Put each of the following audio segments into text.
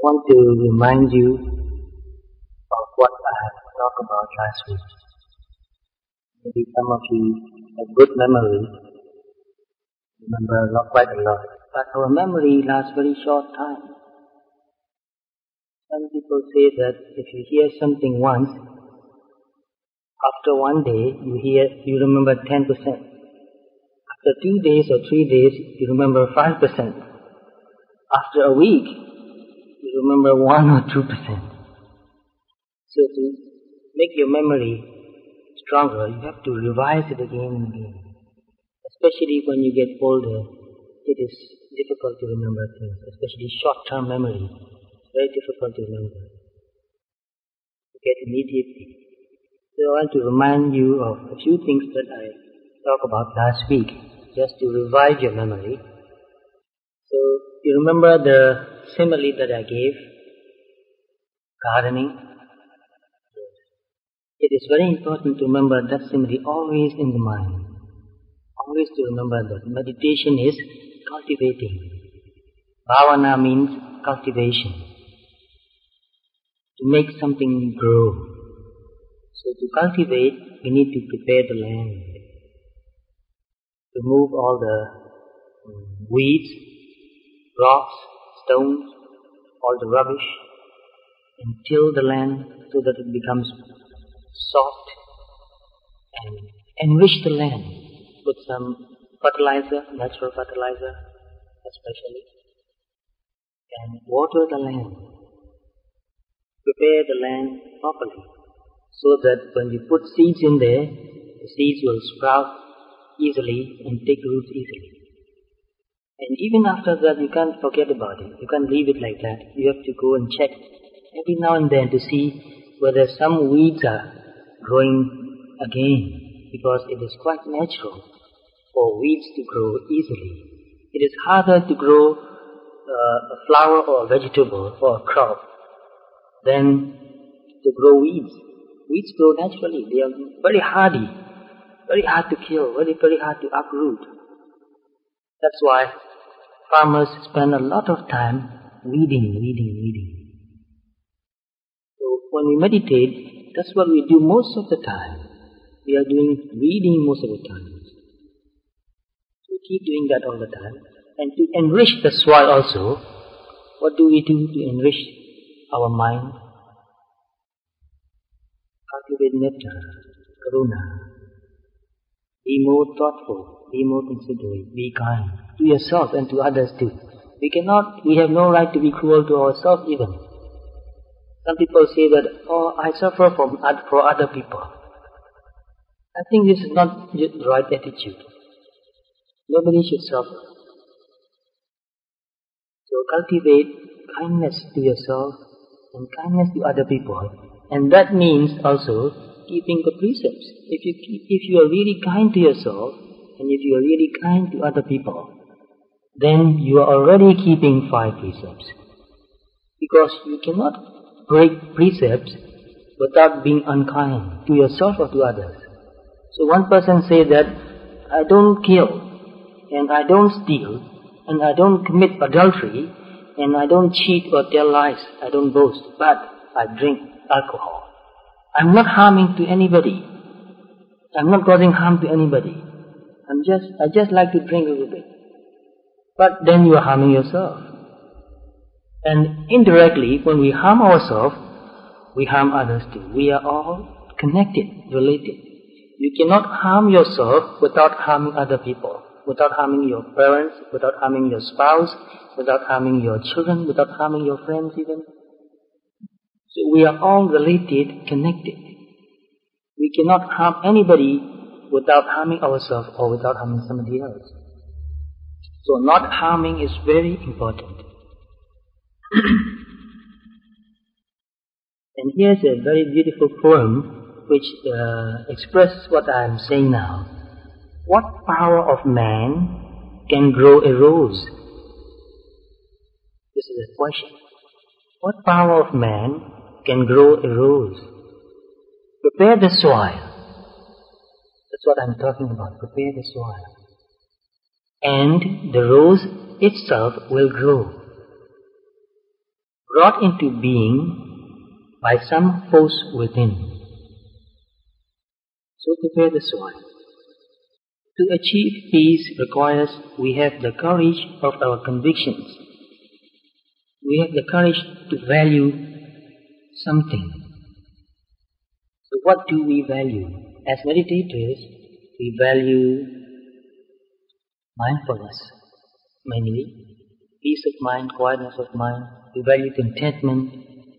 want to remind you of what I talked about last week. Maybe some of you have good memory, remember quite a lot, but our memory lasts very short time. Some people say that if you hear something once, after one day you remember 10%. After 2 days or 3 days, you remember 5%. After a week, you remember 1 or 2%. So to make your memory stronger, you have to revise it again and again. Especially when you get older, it is difficult to remember things, especially short-term memory. It's very difficult to remember. Forget immediately. So I want to remind you of a few things that I talked about last week, just to revive your memory. So you remember the simile that I gave, gardening? It is very important to remember that simile always in the mind. Always to remember that meditation is cultivating. Bhavana means cultivation. To make something grow. So to cultivate, we need to prepare the land. Remove all the weeds, rocks, stones, all the rubbish, and till the land so that it becomes soft, and enrich the land with some fertilizer, natural fertilizer especially, and water the land. Prepare the land properly so that when you put seeds in there, the seeds will sprout easily and take roots easily. And even after that, you can't forget about it. You can't leave it like that. You have to go and check every now and then to see whether some weeds are growing again, because it is quite natural for weeds to grow easily. It is harder to grow a flower or a vegetable or a crop than to grow weeds. Weeds grow naturally. They are very hardy, very hard to kill, very hard to uproot. That's why farmers spend a lot of time weeding. So when we meditate, that's what we do most of the time. We are doing weeding most of the time. So we keep doing that all the time. And to enrich the soil also, what do we do to enrich our mind? Cultivate metta, karuna. Be more thoughtful, be more considerate, be kind to yourself and to others too. We have no right to be cruel to ourselves even. Some people say that, I suffer for other people. I think this is not the right attitude. Nobody should suffer. So cultivate kindness to yourself and kindness to other people. And that means also keeping the precepts. If you are really kind to yourself and if you are really kind to other people, then you are already keeping 5 precepts. Because you cannot break precepts without being unkind to yourself or to others. So one person say that, I don't kill, and I don't steal, and I don't commit adultery, and I don't cheat or tell lies, I don't boast, but I drink alcohol. I'm not harming to anybody. I'm not causing harm to anybody. I just like to drink a little bit. But then you are harming yourself. And indirectly, when we harm ourselves, we harm others too. We are all connected, related. You cannot harm yourself without harming other people, without harming your parents, without harming your spouse, without harming your children, without harming your friends even. So we are all related, connected. We cannot harm anybody without harming ourselves or without harming somebody else. So not harming is very important. And here's a very beautiful poem which expresses what I am saying now. What power of man can grow a rose? This is a question. What power of man can grow a rose? Prepare the soil. That's what I'm talking about. Prepare the soil. And the rose itself will grow. brought into being by some force within. So prepare the soil. To achieve peace requires we have the courage of our convictions. We have the courage to value something. So what do we value? As meditators, we value mindfulness, mainly peace of mind, quietness of mind. We value contentment.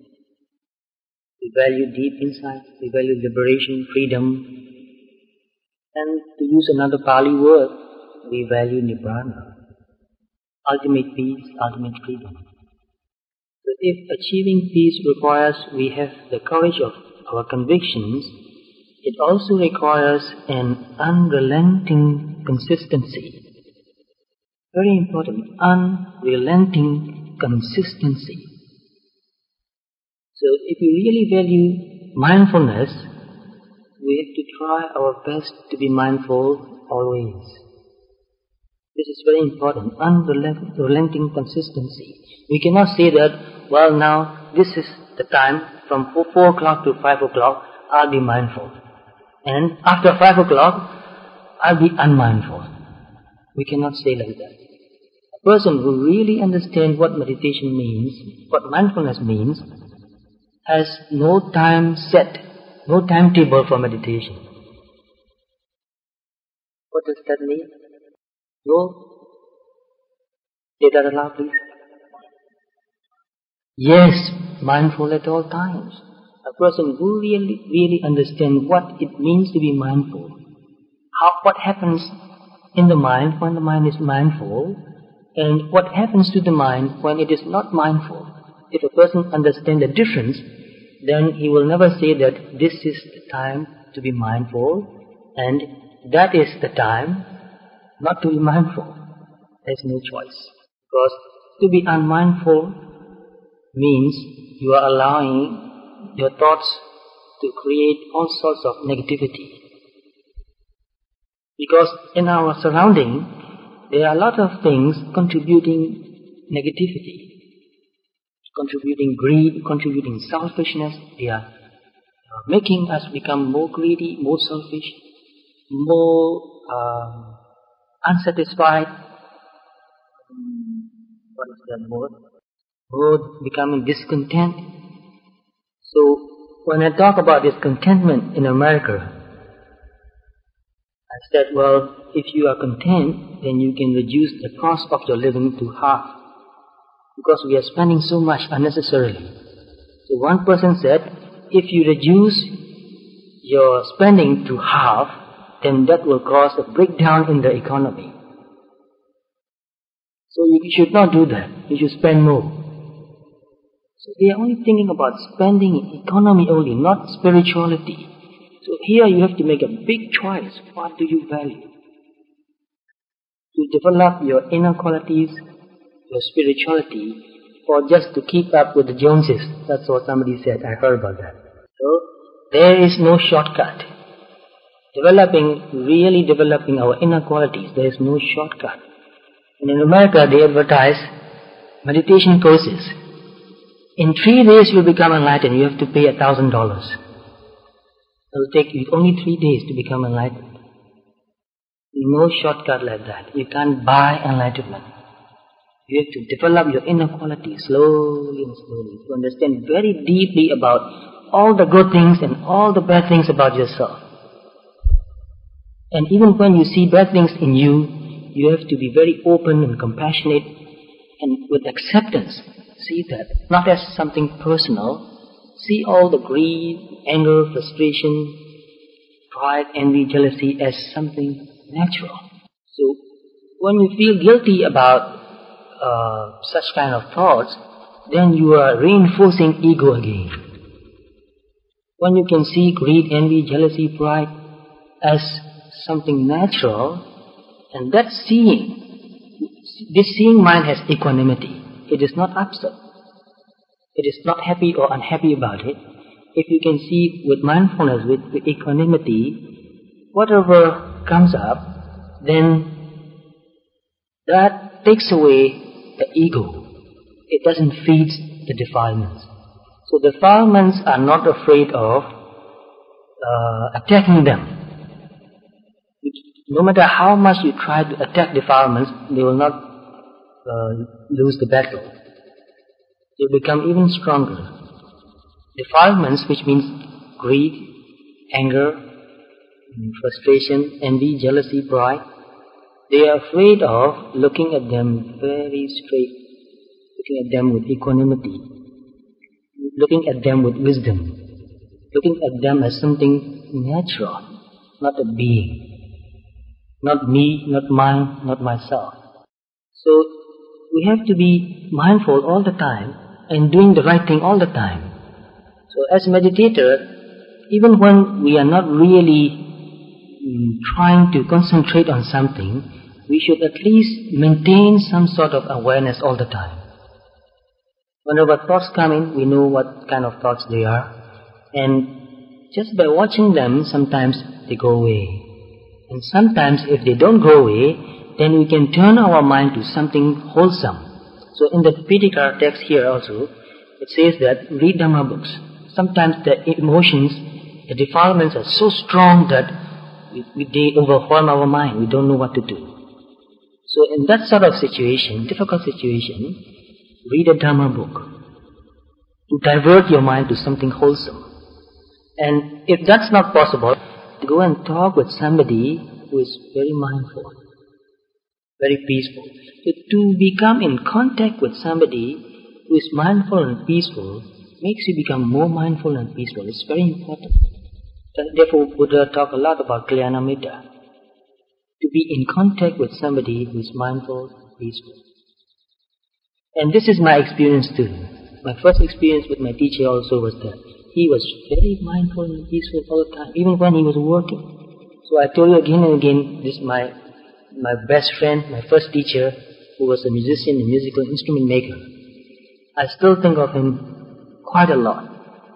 We value deep insight. We value liberation, freedom. And to use another Pali word, we value Nibbana, ultimate peace, ultimate freedom. So if achieving peace requires we have the courage of our convictions, it also requires an unrelenting consistency. Very important, unrelenting consistency. So if we really value mindfulness, we have to try our best to be mindful always. This is very important, unrelenting consistency. We cannot say that, well, now this is the time from 4 o'clock to 5 o'clock, I'll be mindful. And after 5 o'clock, I'll be unmindful. We cannot say like that. A person who really understands what meditation means, what mindfulness means, has no time set, no timetable for meditation. What does that mean? No? Say that aloud, please. Yes, mindful at all times. A person who really understands what it means to be mindful, what happens in the mind when the mind is mindful, and what happens to the mind when it is not mindful. If a person understands the difference, then he will never say that this is the time to be mindful and that is the time not to be mindful. There is no choice. Because to be unmindful means you are allowing your thoughts to create all sorts of negativity. Because in our surrounding, there are a lot of things contributing negativity. Contributing greed, contributing selfishness. They are making us become more greedy, more selfish, more unsatisfied. What is that word? More becoming discontent. So when I talk about discontentment in America, I said, well, if you are content, then you can reduce the cost of your living to half. Because we are spending so much unnecessarily. So one person said, if you reduce your spending to half, then that will cause a breakdown in the economy. So you should not do that. You should spend more. So they are only thinking about spending economy only, not spirituality. So here you have to make a big choice. What do you value? To develop your inner qualities, your spirituality, or just to keep up with the Joneses. That's what somebody said. I heard about that. So there is no shortcut. Really developing our inner qualities, there is no shortcut. And in America, they advertise meditation courses. In 3 days, you'll become enlightened. You have to pay $1,000. It will take you only 3 days to become enlightened. No shortcut like that. You can't buy enlightenment. You have to develop your inner quality slowly and slowly to understand very deeply about all the good things and all the bad things about yourself. And even when you see bad things in you, you have to be very open and compassionate and with acceptance. See that, not as something personal. See all the greed, anger, frustration, pride, envy, jealousy as something natural. So when you feel guilty about such kind of thoughts, then you are reinforcing ego again. When you can see greed, envy, jealousy, pride as something natural, and that this seeing mind has equanimity. It is not upset. It is not happy or unhappy about it. If you can see with mindfulness, with equanimity, whatever comes up, then that takes away the ego. It doesn't feed the defilements. So defilements are not afraid of attacking them. No matter how much you try to attack defilements, they will not lose the battle. They become even stronger. Defilements, which means greed, anger, frustration, envy, jealousy, pride, they are afraid of looking at them very straight, looking at them with equanimity, looking at them with wisdom, looking at them as something natural, not a being. Not me, not mine, not myself. So we have to be mindful all the time and doing the right thing all the time. So as meditator, even when we are not really trying to concentrate on something, we should at least maintain some sort of awareness all the time. Whenever thoughts come in, we know what kind of thoughts they are, and just by watching them, sometimes they go away. And sometimes if they don't go away, then we can turn our mind to something wholesome. So in the Pitaka text here also, it says that read Dhamma books. Sometimes the emotions, the defilements are so strong that they overwhelm our mind. We don't know what to do. So in that sort of situation, difficult situation, read a Dhamma book to divert your mind to something wholesome. And if that's not possible, go and talk with somebody who is very mindful, very peaceful. So to become in contact with somebody who is mindful and peaceful makes you become more mindful and peaceful. It's very important. Therefore, Buddha talked a lot about Kalyanamitta. To be in contact with somebody who is mindful, peaceful. And this is my experience too. My first experience with my teacher also was that he was very mindful and peaceful all the time, even when he was working. So I told you again and again, this is my best friend, my first teacher, who was a musician, a musical instrument maker. I still think of him quite a lot.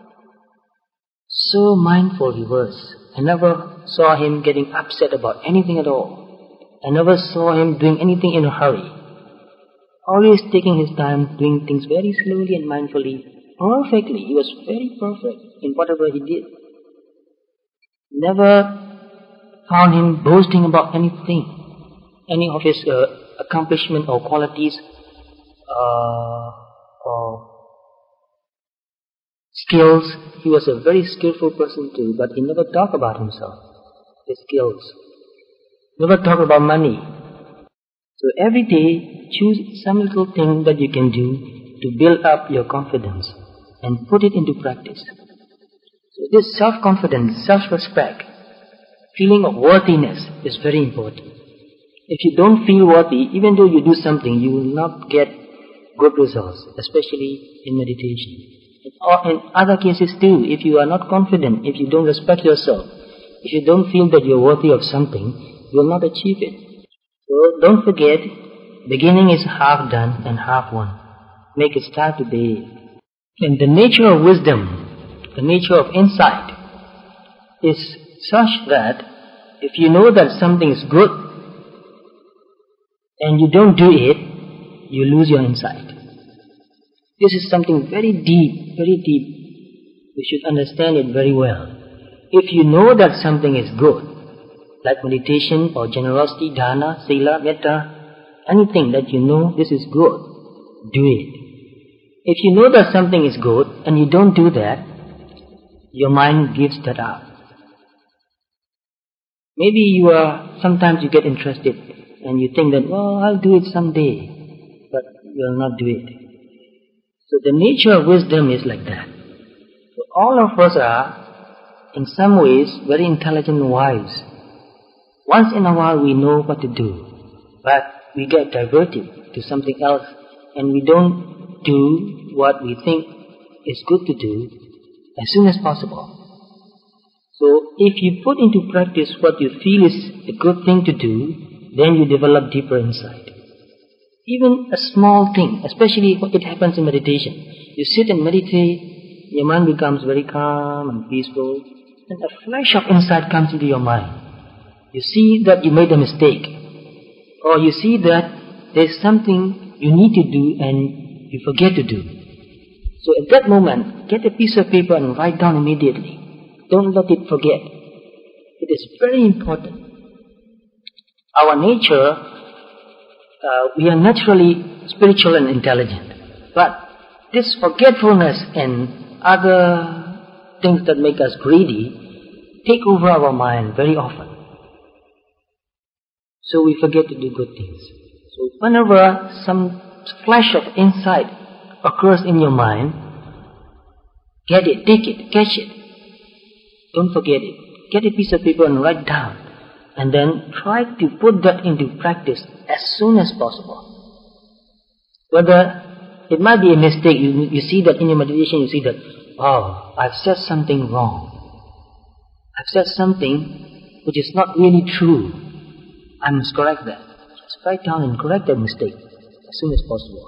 So mindful he was. I never saw him getting upset about anything at all. I never saw him doing anything in a hurry. Always taking his time, doing things very slowly and mindfully. Perfectly. He was very perfect in whatever he did. Never found him boasting about anything, any of his accomplishment or qualities or skills. He was a very skillful person too, but he never talked about himself, his skills. Never talked about money. So every day, choose some little thing that you can do to build up your confidence and put it into practice. So this self-confidence, self-respect, feeling of worthiness is very important. If you don't feel worthy, even though you do something, you will not get good results, especially in meditation. Or in other cases too, if you are not confident, if you don't respect yourself, if you don't feel that you're worthy of something, you will not achieve it. So don't forget, beginning is half done and half won. Make it start today. And the nature of wisdom, the nature of insight, is such that if you know that something is good and you don't do it, you lose your insight. This is something very deep, very deep. You should understand it very well. If you know that something is good, like meditation or generosity, dana, sila, metta, anything that you know this is good, do it. If you know that something is good and you don't do that, your mind gives that up. Maybe sometimes you get interested and you think that, well, I'll do it someday, but you will not do it. So the nature of wisdom is like that. So all of us are, in some ways, very intelligent and wise. Once in a while we know what to do, but we get diverted to something else and we don't do what we think is good to do as soon as possible. So if you put into practice what you feel is a good thing to do, then you develop deeper insight. Even a small thing, especially when it happens in meditation. You sit and meditate, your mind becomes very calm and peaceful, and a flash of insight comes into your mind. You see that you made a mistake, or you see that there's something you need to do and you forget to do. So at that moment, get a piece of paper and write down immediately. Don't let it forget. It is very important. Our nature, we are naturally spiritual and intelligent. But this forgetfulness and other things that make us greedy take over our mind very often. So we forget to do good things. So whenever some flash of insight occurs in your mind, get it, take it, catch it. Don't forget it. Get a piece of paper and write down. And then try to put that into practice as soon as possible. Whether it might be a mistake, you see that in your meditation, you see that, oh, I've said something wrong. I've said something which is not really true. I must correct that. Just write down and correct that mistake as soon as possible.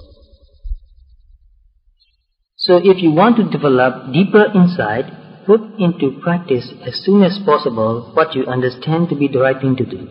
So if you want to develop deeper insight, put into practice as soon as possible what you understand to be the right thing to do.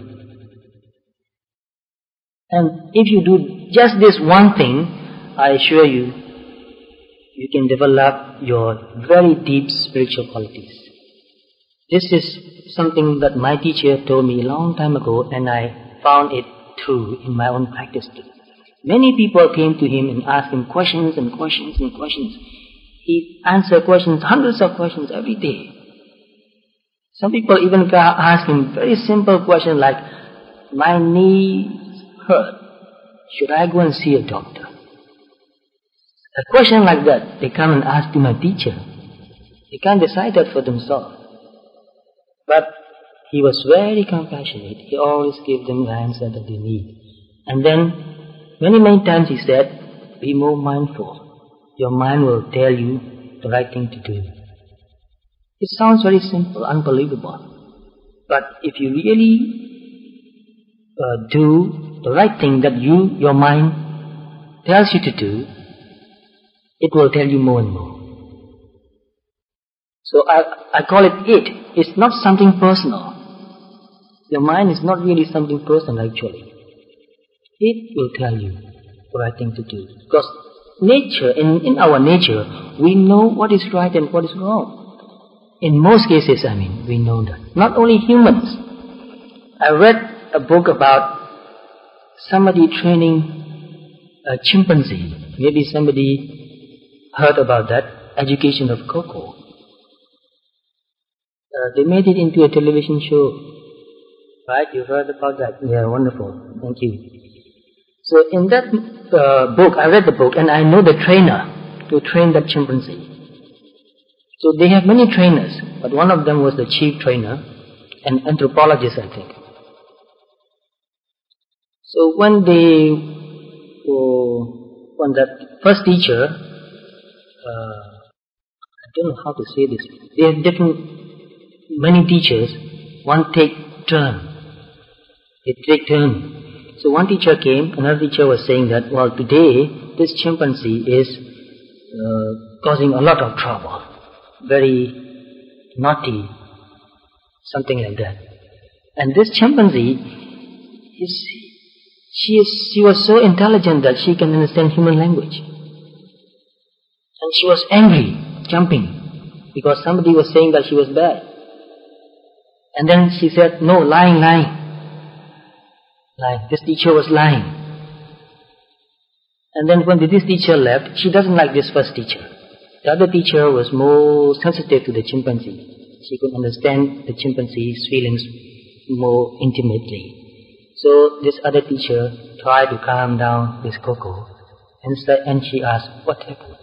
And if you do just this one thing, I assure you, you can develop your very deep spiritual qualities. This is something that my teacher told me a long time ago, and I found it true in my own practice too. Many people came to him and asked him questions and questions and questions. He answered questions, hundreds of questions every day. Some people even ask him very simple questions like, my knee hurt. Should I go and see a doctor? A question like that, they come and ask to my teacher. They can't decide that for themselves. But he was very compassionate. He always gave them the answer that they need. And then, many times he said, be more mindful. Your mind will tell you the right thing to do. It sounds very simple, unbelievable. But if you really do the right thing that your mind tells you to do, it will tell you more and more. So I call it it. It's not something personal. Your mind is not really something personal actually. It will tell you the right thing to do. Because nature, in our nature, we know what is right and what is wrong. In most cases, we know that. Not only humans. I read a book about somebody training a chimpanzee. Maybe somebody heard about that, Education of Coco. They made it into a television show. Right? You heard about that? Yeah, wonderful. Thank you. So in that book, I read the book and I know the trainer who trained that chimpanzee. So they have many trainers, but one of them was the chief trainer, an anthropologist, I think. So when that first teacher, I don't know how to say this, they have many teachers, one take turn. They take turn. So one teacher came, another teacher was saying that, well, today this chimpanzee is causing a lot of trouble. Very naughty, something like that. And this chimpanzee, she was so intelligent that she can understand human language. And she was angry, jumping, because somebody was saying that she was bad. And then she said, no, lying. This teacher was lying. And then when this teacher left, she doesn't like this first teacher. The other teacher was more sensitive to the chimpanzee. She could understand the chimpanzee's feelings more intimately. So this other teacher tried to calm down this Coco, and she asked, what happened?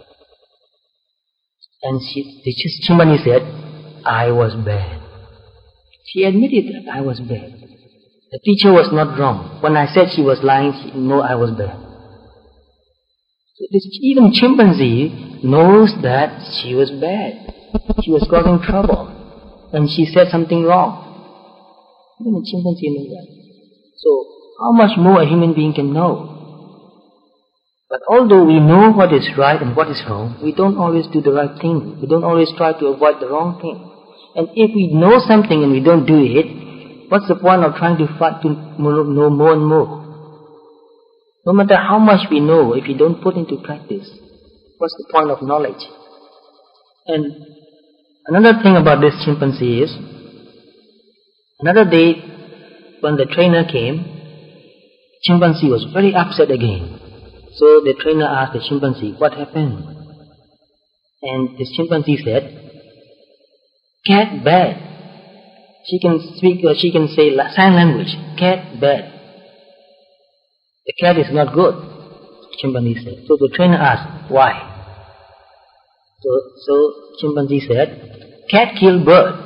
And the chimpanzee said, I was bad. She admitted that I was bad. The teacher was not wrong. When I said she was lying, she knew I was bad. So even chimpanzee knows that she was bad. She was causing trouble. And she said something wrong. Even a chimpanzee knows that. So how much more a human being can know? But although we know what is right and what is wrong, we don't always do the right thing. We don't always try to avoid the wrong thing. And if we know something and we don't do it, what's the point of trying to fight to know more and more? No matter how much we know, if we don't put into practice, What's the point of knowledge? And another thing about this chimpanzee is, another day when the trainer came, chimpanzee was very upset again. So the trainer asked the chimpanzee, what happened? And the chimpanzee said, cat bad. She can speak, or she can say sign language. Cat bad. The cat is not good, chimpanzee said. So the trainer asked, why? So chimpanzee said, cat kill bird.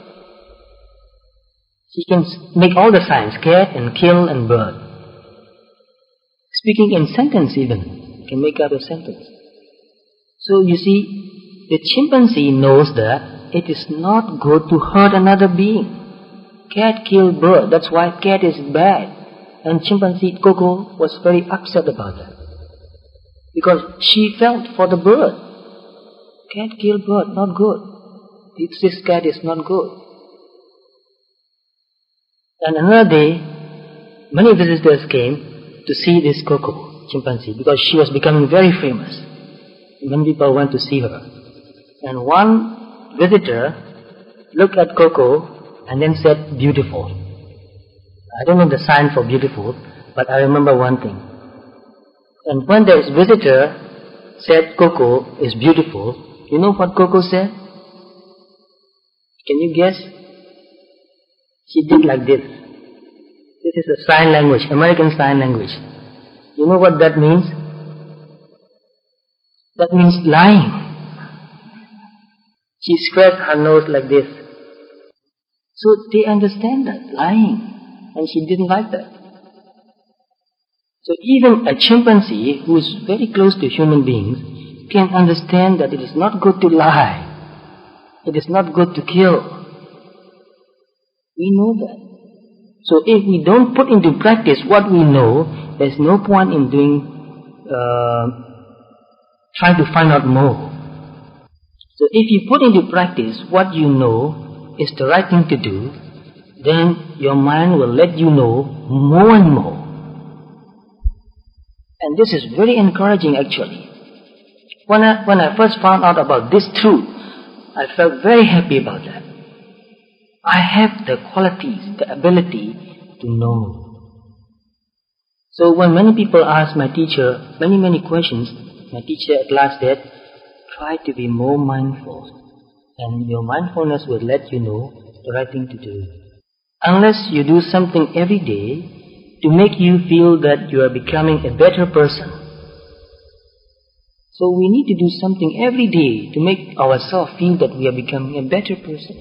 She can make all the signs, cat and kill and bird. Speaking in sentence even, can make up a sentence. So you see, the chimpanzee knows that it is not good to hurt another being. Cat kill bird, that's why cat is bad. And chimpanzee Coco was very upset about that. Because she felt for the bird. Cat kill bird, not good. This cat is not good. And another day, many visitors came to see this Coco, chimpanzee, because she was becoming very famous. Many people went to see her. And one visitor looked at Coco and then said, beautiful. I don't know the sign for beautiful, but I remember one thing. And when this visitor said Coco is beautiful, you know what Coco said? Can you guess? She did like this. This is a sign language, American Sign Language. You know what that means? That means lying. She scratched her nose like this. So they understand that, lying. And she didn't like that. So even a chimpanzee who is very close to human beings can understand that it is not good to lie. It is not good to kill. We know that. So if we don't put into practice what we know, there's no point in trying to find out more. So if you put into practice what you know is the right thing to do, then your mind will let you know more and more. And this is very encouraging actually. When I first found out about this truth, I felt very happy about that. I have the qualities, the ability to know. So when many people ask my teacher many questions, my teacher at last said, try to be more mindful. And your mindfulness will let you know the right thing to do. Unless you do something every day to make you feel that you are becoming a better person. So we need to do something every day to make ourselves feel that we are becoming a better person.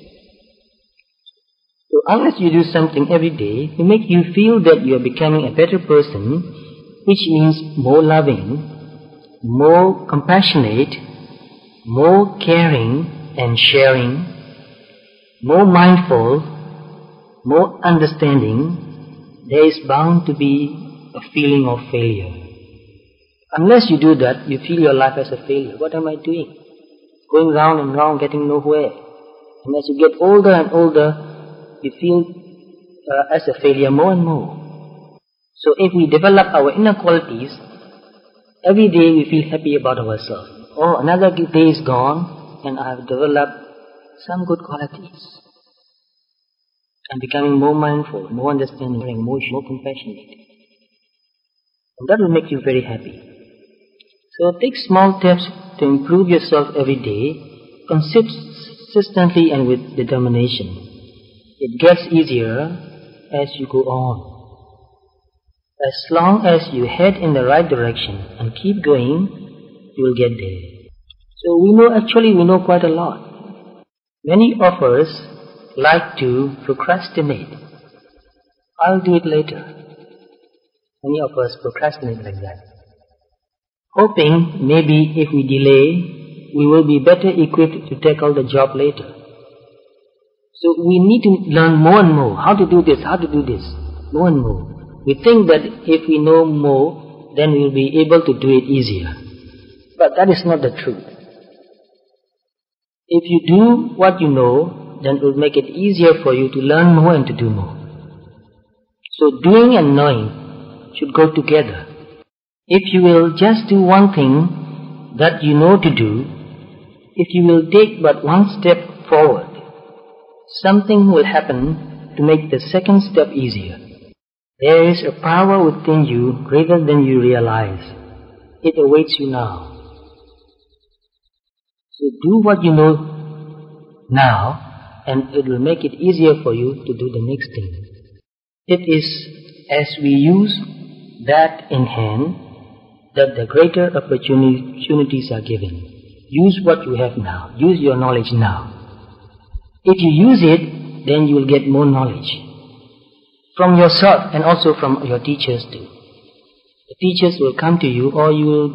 So unless you do something every day to make you feel that you are becoming a better person, which means more loving, more compassionate, more caring and sharing, more mindful, more understanding, there is bound to be a feeling of failure. Unless you do that, you feel your life as a failure. What am I doing? Going round and round, getting nowhere. And as you get older and older, you feel as a failure more and more. So if we develop our inner qualities, every day we feel happy about ourselves. Oh, another day is gone and I have developed some good qualities. I'm becoming more mindful, more understanding, more compassionate. And that will make you very happy. So take small steps to improve yourself every day, consistently and with determination. It gets easier as you go on. As long as you head in the right direction and keep going, you will get there. So we know quite a lot. Many of us like to procrastinate. I'll do it later. Many of us procrastinate like that, hoping maybe if we delay, we will be better equipped to tackle the job later. So we need to learn more and more how to do this, more and more. We think that if we know more, then we will be able to do it easier. But that is not the truth. If you do what you know, then it will make it easier for you to learn more and to do more. So doing and knowing should go together. If you will just do one thing, that you know to do, if you will take but one step forward, something will happen to make the second step easier. There is a power within you greater than you realize. It awaits you now. So do what you know now, and it will make it easier for you to do the next thing. It is as we use that in hand that the greater opportunities are given. Use what you have now. Use your knowledge now. If you use it, then you will get more knowledge. From yourself and also from your teachers too. The teachers will come to you, or you'll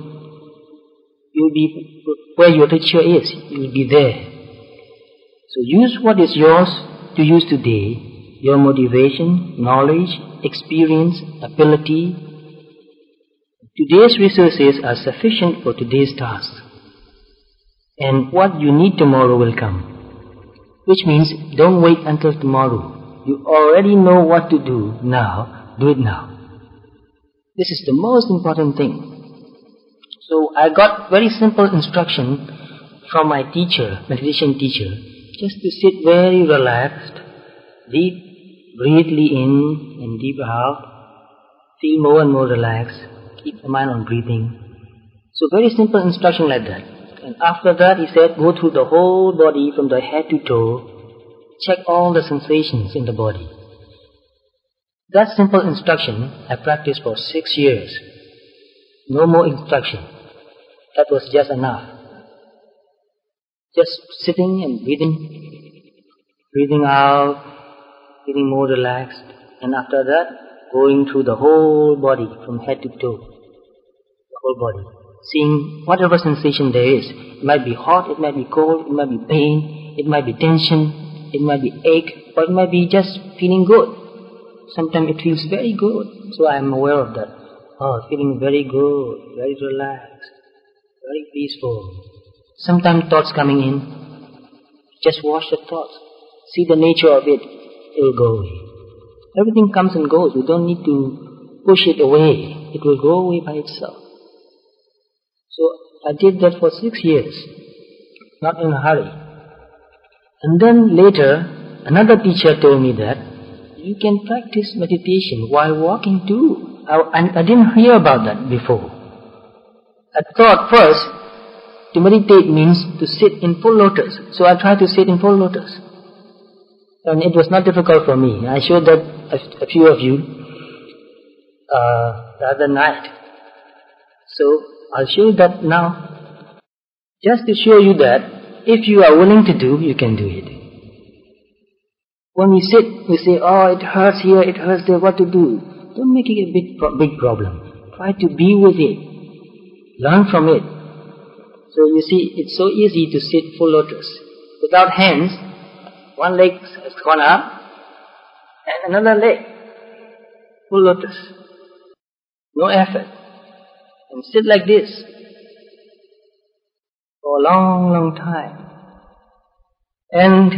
be where your teacher is. You'll be there. So use what is yours to use today. Your motivation, knowledge, experience, ability. Today's resources are sufficient for today's task. And what you need tomorrow will come. Which means don't wait until tomorrow. You already know what to do now. Do it now. This is the most important thing. So I got very simple instruction from my teacher, meditation teacher, just to sit very relaxed, deep, breathely in and deep out, feel more and more relaxed, keep the mind on breathing. So very simple instruction like that. And after that he said, go through the whole body from the head to toe, check all the sensations in the body. That simple instruction I practiced for 6 years. No more instruction. That was just enough. Just sitting and breathing out, feeling more relaxed. And after that, going through the whole body from head to toe. The whole body. Seeing whatever sensation there is. It might be hot, it might be cold, it might be pain, it might be tension, it might be ache, or it might be just feeling good. Sometimes it feels very good, so I am aware of that. Oh, feeling very good, very relaxed, very peaceful. Sometimes thoughts coming in, just watch the thoughts. See the nature of it, it will go away. Everything comes and goes, we don't need to push it away. It will go away by itself. So I did that for 6 years, not in a hurry. And then later, another teacher told me that you can practice meditation while walking too. I didn't hear about that before. I thought first, to meditate means to sit in full lotus. So I tried to sit in full lotus. And it was not difficult for me. I showed that a few of you the other night. So I'll show that now. Just to show you that if you are willing to do, you can do it. When we sit, we say, oh, it hurts here, it hurts there, what to do? Don't make it a big problem. Try to be with it. Learn from it. So you see, it's so easy to sit full lotus. Without hands, one leg has gone up, and another leg, full lotus. No effort. And sit like this for a long, long time. And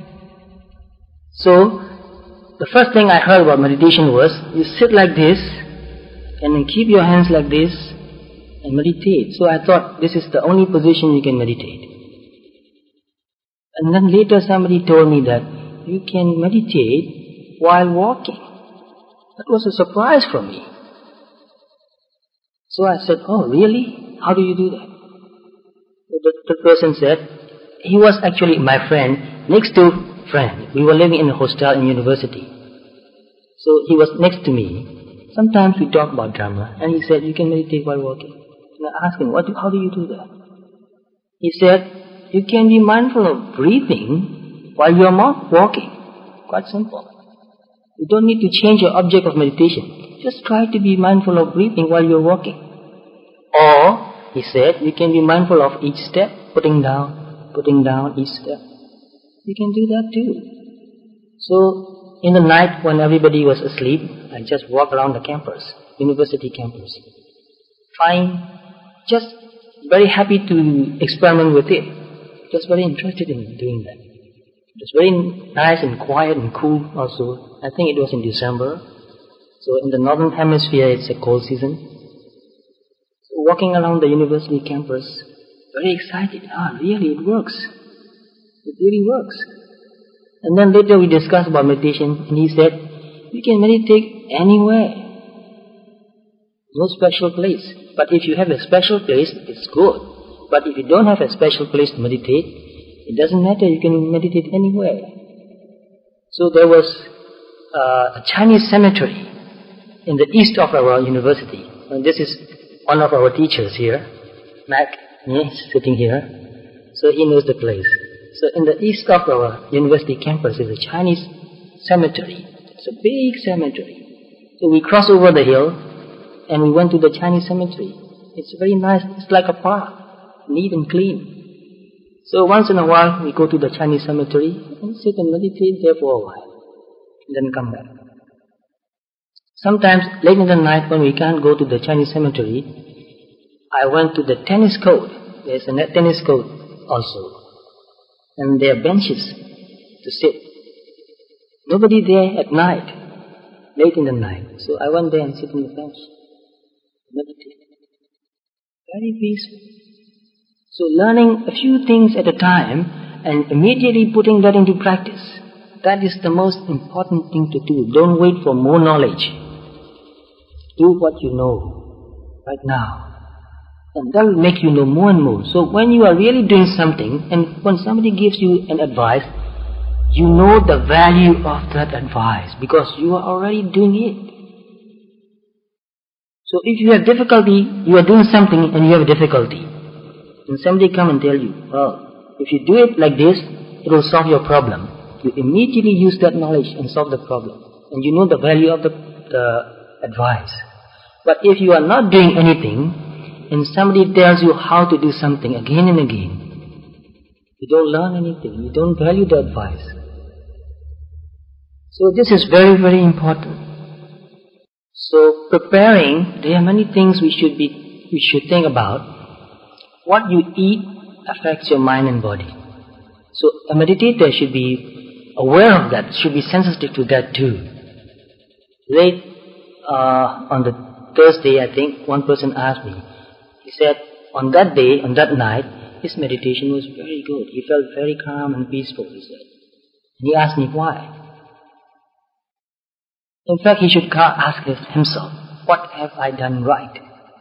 so, the first thing I heard about meditation was, you sit like this, and then keep your hands like this, and meditate. So I thought, this is the only position you can meditate. And then later somebody told me that, you can meditate while walking. That was a surprise for me. So I said, oh really? How do you do that? The person said, he was actually my friend, next to friend. We were living in a hostel in university. So he was next to me. Sometimes we talk about Dharma, and he said, you can meditate while walking. And I asked him, how do you do that? He said, you can be mindful of breathing while you are walking. Quite simple. You don't need to change your object of meditation. Just try to be mindful of breathing while you are walking. Or, he said, you can be mindful of each step, putting down each step. You can do that too. So, in the night when everybody was asleep, I just walked around the campus, university campus. Just very happy to experiment with it. Just very interested in doing that. It was very nice and quiet and cool also. I think it was in December. So in the northern hemisphere it's a cold season. So walking around the university campus, very excited. Really, it works. It really works. And then later we discussed about meditation, and he said, you can meditate anywhere. No special place. But if you have a special place, it's good. But if you don't have a special place to meditate, it doesn't matter, you can meditate anywhere. So there was a Chinese cemetery in the east of our university. And this is one of our teachers here, Mac, sitting here. So he knows the place. So in the east of our university campus is a Chinese cemetery. It's a big cemetery. So we crossed over the hill and we went to the Chinese cemetery. It's very nice. It's like a park, neat and clean. So once in a while we go to the Chinese cemetery and sit and meditate there for a while. And then come back. Sometimes late in the night when we can't go to the Chinese cemetery, I went to the tennis court. There's a tennis court also. And there are benches to sit. Nobody there at night, late in the night. So I went there and sit on the bench. Meditate. Very peaceful. So learning a few things at a time and immediately putting that into practice. That is the most important thing to do. Don't wait for more knowledge. Do what you know right now. And that will make you know more and more. So when you are really doing something, and when somebody gives you an advice, you know the value of that advice because you are already doing it. So if you have difficulty, you are doing something and you have a difficulty. And somebody come and tell you, well, if you do it like this, it will solve your problem. You immediately use that knowledge and solve the problem. And you know the value of the advice. But if you are not doing anything, and somebody tells you how to do something again and again, you don't learn anything, you don't value the advice. So this is very, very important. So preparing, there are many things we should think about. What you eat affects your mind and body. So a meditator should be aware of that, should be sensitive to that too. Late on the Thursday, I think, one person asked me, he said, on that day, on that night, his meditation was very good. He felt very calm and peaceful, he said. And he asked me why. In fact, he should ask himself, what have I done right?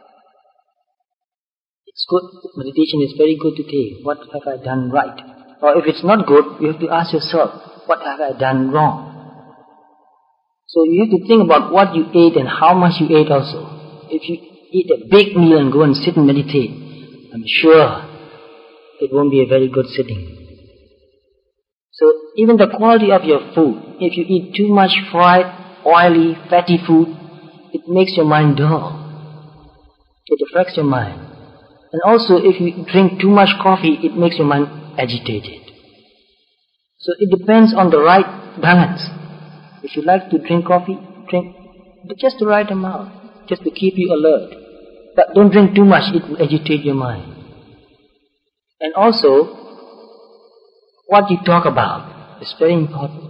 It's good, meditation is very good to take. What have I done right? Or if it's not good, you have to ask yourself, what have I done wrong? So you have to think about what you ate and how much you ate also. If you eat a big meal and go and sit and meditate, I'm sure it won't be a very good sitting. So even the quality of your food, if you eat too much fried, oily, fatty food, it makes your mind dull. It affects your mind. And also if you drink too much coffee, it makes your mind agitated. So it depends on the right balance. If you like to drink coffee, drink just the right amount, just to keep you alert. But don't drink too much, it will agitate your mind. And also, what you talk about is very important.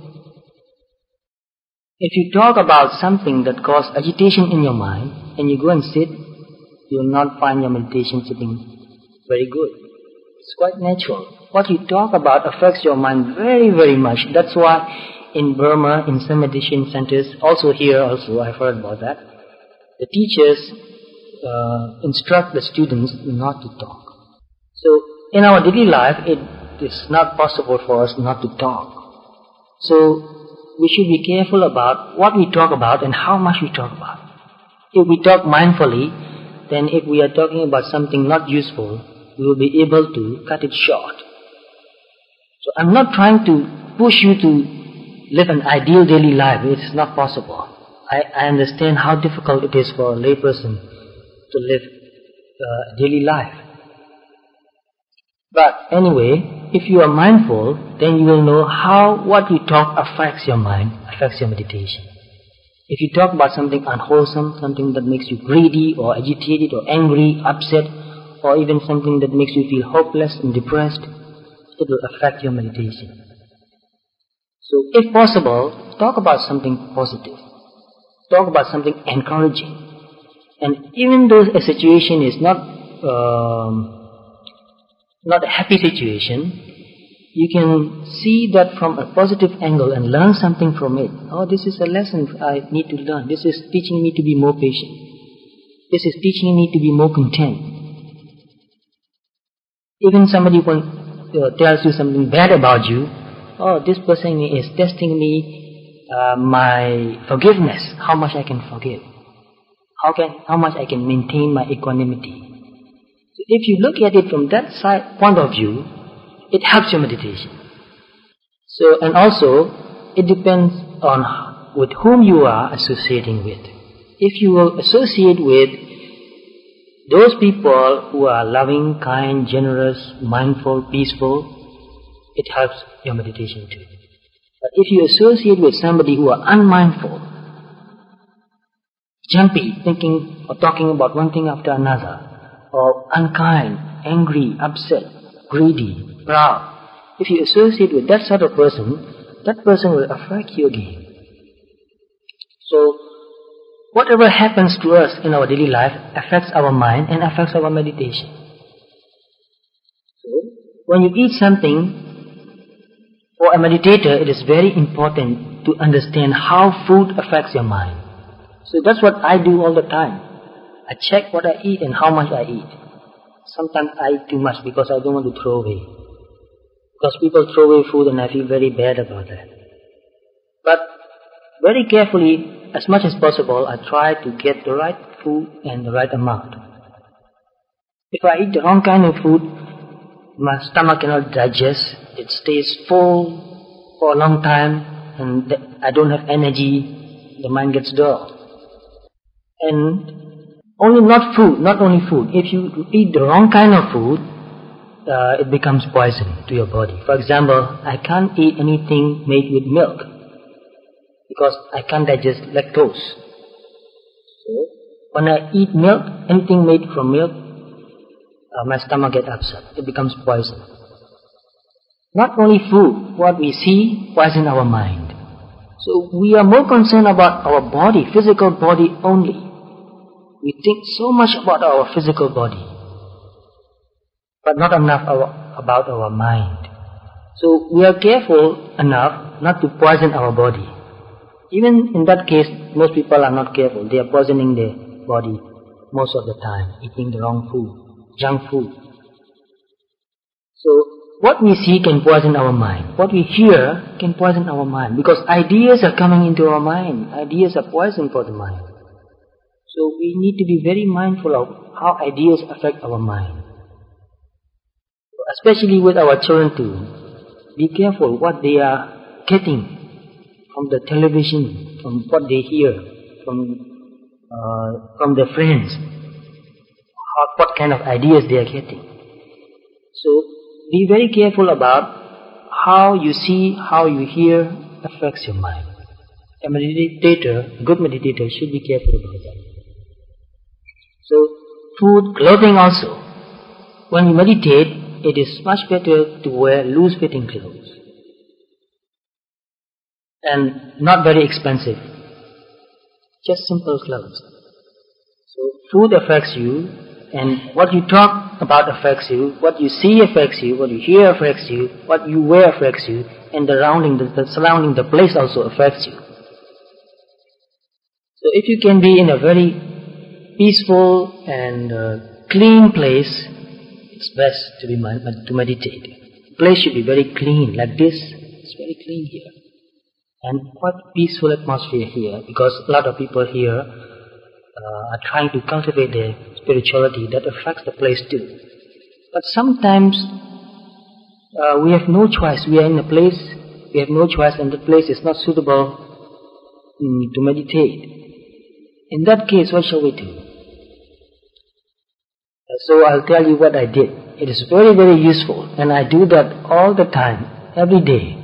If you talk about something that causes agitation in your mind, and you go and sit, you will not find your meditation sitting very good. It's quite natural. What you talk about affects your mind very, very much. That's why in Burma, in some meditation centers, also here also, I've heard about that, the teachers instruct the students not to talk. So in our daily life, it is not possible for us not to talk. So we should be careful about what we talk about and how much we talk about. If we talk mindfully, then if we are talking about something not useful, we will be able to cut it short. So I'm not trying to push you to live an ideal daily life. It is not possible. I understand how difficult it is for a layperson to live a daily life. But anyway, if you are mindful, then you will know how what you talk affects your mind, affects your meditation. If you talk about something unwholesome, something that makes you greedy or agitated or angry, upset, or even something that makes you feel hopeless and depressed, it will affect your meditation. So if possible, talk about something positive. Talk about something encouraging. And even though a situation is not not a happy situation, you can see that from a positive angle and learn something from it. Oh, this is a lesson I need to learn. This is teaching me to be more patient. This is teaching me to be more content. Even somebody tells you something bad about you, oh, this person is testing me, my forgiveness, how much I can forgive, how much I can maintain my equanimity. So if you look at it from that point of view, it helps your meditation. So, and also, it depends on with whom you are associating with. If you will associate with those people who are loving, kind, generous, mindful, peaceful, it helps your meditation too. But if you associate with somebody who are unmindful, jumpy, thinking or talking about one thing after another, or unkind, angry, upset, greedy, proud, if you associate with that sort of person, that person will affect you again. So, whatever happens to us in our daily life affects our mind and affects our meditation. So, when you eat something, for a meditator, it is very important to understand how food affects your mind. So that's what I do all the time. I check what I eat and how much I eat. Sometimes I eat too much because I don't want to throw away. Because people throw away food and I feel very bad about that. But very carefully, as much as possible, I try to get the right food and the right amount. If I eat the wrong kind of food, my stomach cannot digest. It stays full for a long time and I don't have energy. The mind gets dull. And not only food. If you eat the wrong kind of food, it becomes poison to your body. For example, I can't eat anything made with milk because I can't digest lactose. So, when I eat milk, anything made from milk, my stomach gets upset. It becomes poison. Not only food, what we see poison our mind. So we are more concerned about our body, physical body only. We think so much about our physical body, but not enough about our mind. So we are careful enough not to poison our body. Even in that case, most people are not careful. They are poisoning their body most of the time, eating the wrong food, junk food. So what we see can poison our mind. What we hear can poison our mind. Because ideas are coming into our mind. Ideas are poison for the mind. So we need to be very mindful of how ideas affect our mind. Especially with our children too. Be careful what they are getting from the television, from what they hear, from their friends. What kind of ideas they are getting. So be very careful about how you see, how you hear affects your mind. A meditator, a good meditator should be careful about that. So, food, clothing also. When you meditate, it is much better to wear loose-fitting clothes. And not very expensive. Just simple clothes. So, food affects you. And what you talk about affects you, what you see affects you, what you hear affects you, what you wear affects you, and the surrounding, the place also affects you. So if you can be in a very peaceful and clean place, it's best to meditate. The place should be very clean, like this. It's very clean here. And quite peaceful atmosphere here, because a lot of people here are trying to cultivate their spirituality. That affects the place too. But sometimes we have no choice. We are in a place, we have no choice, and the place is not suitable to meditate. In that case, what shall we do? So I'll tell you what I did. It is very, very useful, and I do that all the time, every day.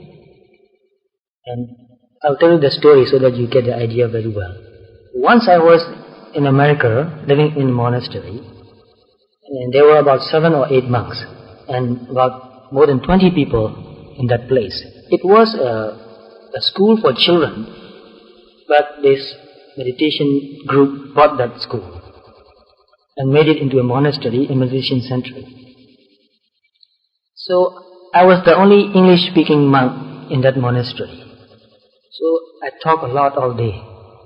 And I'll tell you the story so that you get the idea very well. Once I was in America, living in a monastery, and there were about 7 or 8 monks, and about more than 20 people in that place. It was a school for children, but this meditation group bought that school and made it into a monastery, a meditation center. So I was the only English-speaking monk in that monastery. So I talk a lot all day.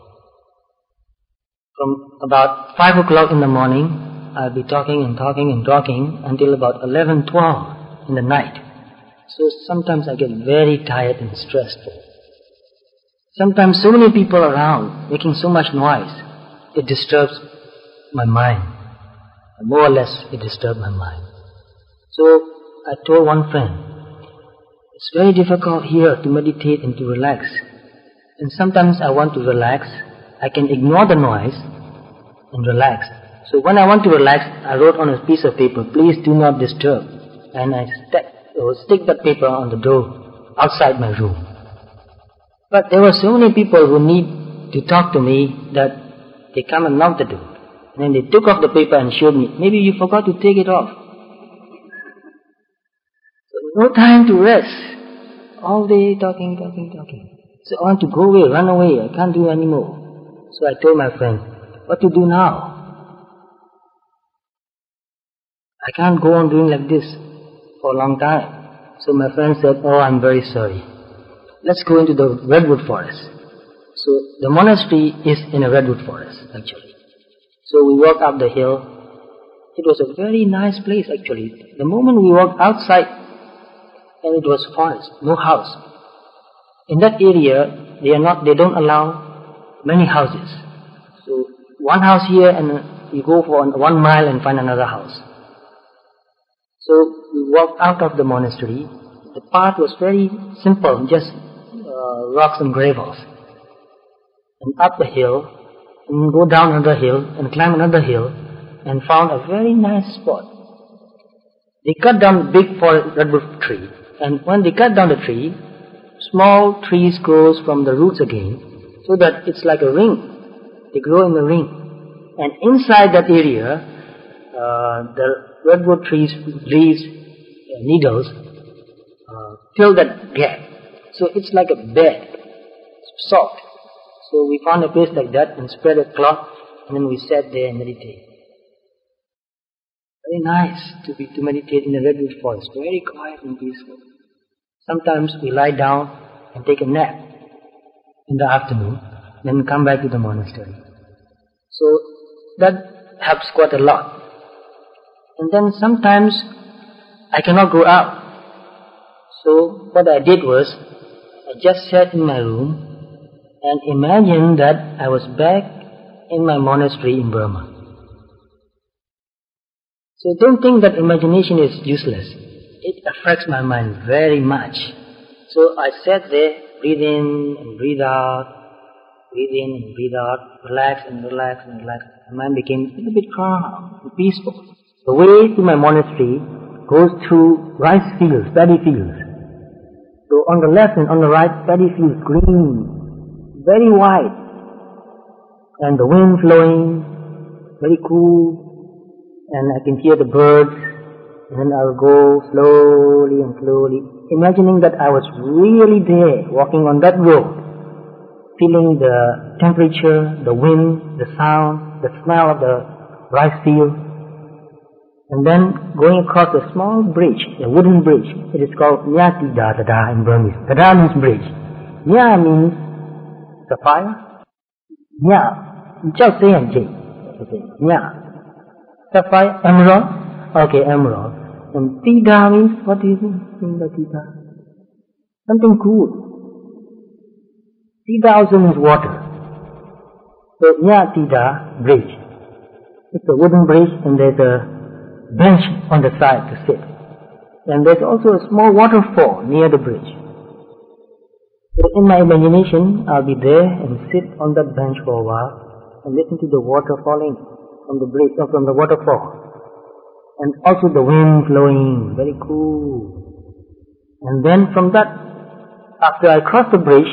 From about 5 o'clock in the morning, I'll be talking and talking and talking until about 11, 12 in the night. So sometimes I get very tired and stressful. Sometimes so many people around making so much noise, it disturbs my mind. More or less, it disturbs my mind. So I told one friend, it's very difficult here to meditate and to relax. And sometimes I want to relax, I can ignore the noise and relax. So when I want to relax, I wrote on a piece of paper, please do not disturb. And I stick that paper on the door outside my room. But there were so many people who need to talk to me that they come and knock the door. And then they took off the paper and showed me, maybe you forgot to take it off. So no time to rest. All day talking. So I want to go away, run away, I can't do anymore. So I told my friend, what to do now? I can't go on doing like this for a long time. So my friend said, oh, I'm very sorry. Let's go into the redwood forest. So the monastery is in a redwood forest, actually. So we walked up the hill. It was a very nice place, actually. The moment we walked outside, and it was forest, no house. In that area, they don't allow many houses. So one house here, and you go for 1 mile and find another house. So we walked out of the monastery. The path was very simple, just rocks and gravels. And up the hill, and go down another hill, and climb another hill, and found a very nice spot. They cut down a big redwood tree, and when they cut down the tree, small trees grows from the roots again, so that it's like a ring. They grow in a ring. And inside that area, the redwood trees, leaves, needles, fill that gap. So it's like a bed, soft. So we found a place like that and spread a cloth, and then we sat there and meditated. Very nice to meditate in the redwood forest, very quiet and peaceful. Sometimes we lie down and take a nap in the afternoon, then come back to the monastery. So that helps quite a lot. And then sometimes I cannot go out. So what I did was, I just sat in my room and imagined that I was back in my monastery in Burma. So don't think that imagination is useless. It affects my mind very much. So I sat there, breathe in and breathe out, breathe in and breathe out, relax and relax and relax. My mind became a little bit calm and peaceful. The way to my monastery goes through rice fields, paddy fields. So on the left and on the right, paddy fields, green, very wide. And the wind flowing, very cool. And I can hear the birds. And then I'll go slowly and slowly, imagining that I was really there, walking on that road, feeling the temperature, the wind, the sound, the smell of the rice field. And then going across a small bridge, a wooden bridge. It is called Nya Tida Tada in Burmese. Tada means bridge. Nya means sapphire. Nya, just say and say. Nya. Sapphire, emerald. Okay, emerald. And Tida means, what do you think by Tida? Something cool. Tida also means water. So Nya Tida, bridge. It's a wooden bridge and there's a bench on the side to sit. And there's also a small waterfall near the bridge. So in my imagination, I'll be there and sit on that bench for a while and listen to the water falling from the bridge, or from the waterfall. And also the wind flowing, very cool. And then from that, after I cross the bridge,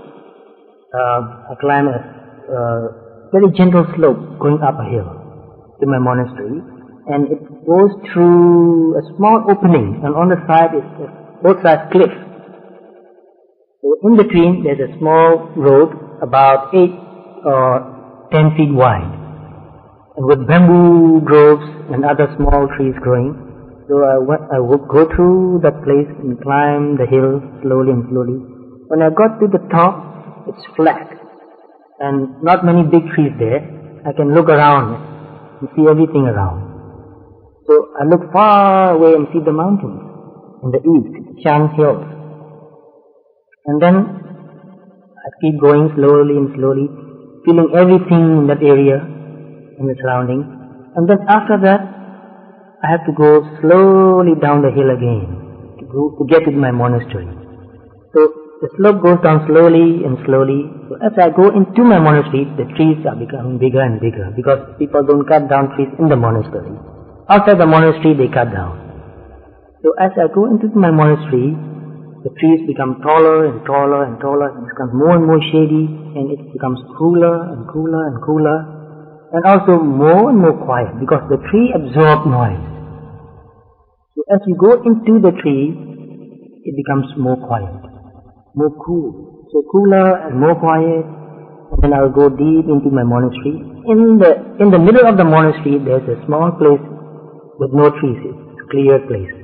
I climb a very gentle slope going up a hill to my monastery. And it goes through a small opening, and on the side is both sides cliff. So in between there's a small road about 8 or 10 feet wide, and with bamboo groves and other small trees growing. So I would go through that place and climb the hill slowly and slowly. When I got to the top, it's flat and not many big trees there. I can look around and see everything around. So I look far away and see the mountains in the east, Shan Hills. And then I keep going slowly and slowly, feeling everything in that area, in the surroundings. And then after that, I have to go slowly down the hill again to get to my monastery. So the slope goes down slowly and slowly. So as I go into my monastery, the trees are becoming bigger and bigger because people don't cut down trees in the monastery. Outside the monastery, they cut down. So as I go into my monastery, the trees become taller and taller and taller, and it becomes more and more shady, and it becomes cooler and cooler and cooler, and also more and more quiet because the tree absorbs noise. So as you go into the tree, it becomes more quiet, more cool. So cooler and more quiet, and then I will go deep into my monastery. In the middle of the monastery, there's a small place with no trees. It's a clear place.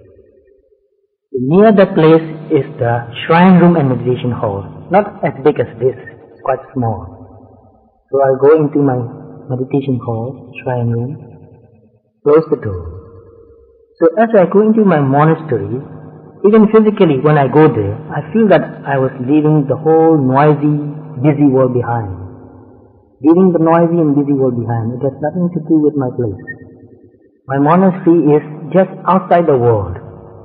Near that place is the shrine room and meditation hall. Not as big as this, it's quite small. So I'll go into my meditation hall, shrine room, close the door. So as I go into my monastery, even physically when I go there, I feel that I was leaving the whole noisy, busy world behind. Leaving the noisy and busy world behind, it has nothing to do with my place. My monastery is just outside the world.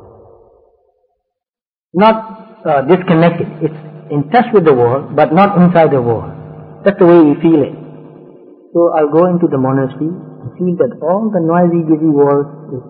Not disconnected. It's in touch with the world, but not inside the world. That's the way we feel it. So I'll go into the monastery and feel that all the noisy, busy world is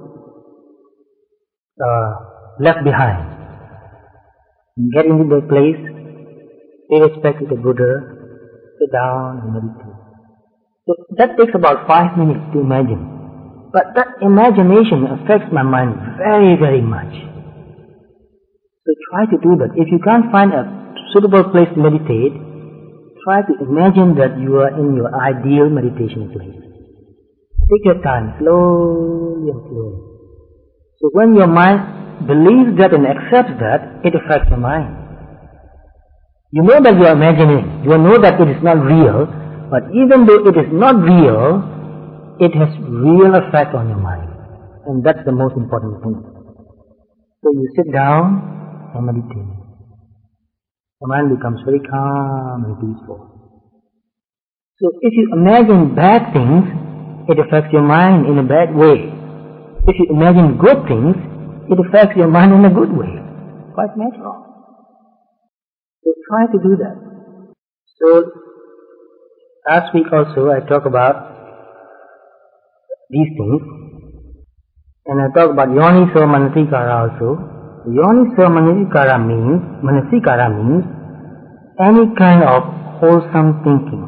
left behind. And get into the place, pay respect to the Buddha, sit down and meditate. So that takes about 5 minutes to imagine. But that imagination affects my mind very, very much. So try to do that. If you can't find a suitable place to meditate, try to imagine that you are in your ideal meditation place. Take your time, slowly and slowly. So when your mind believes that and accepts that, it affects your mind. You know that you are imagining. You know that it is not real, but even though it is not real, it has real effect on your mind. And that's the most important thing. So you sit down and meditate. The mind becomes very calm and peaceful. So if you imagine bad things, it affects your mind in a bad way. If you imagine good things, it affects your mind in a good way. Quite natural. So try to do that. So last week also I talked about these things. And I talked about Yoniso Manasikara also. Yoniso Manasikara means any kind of wholesome thinking.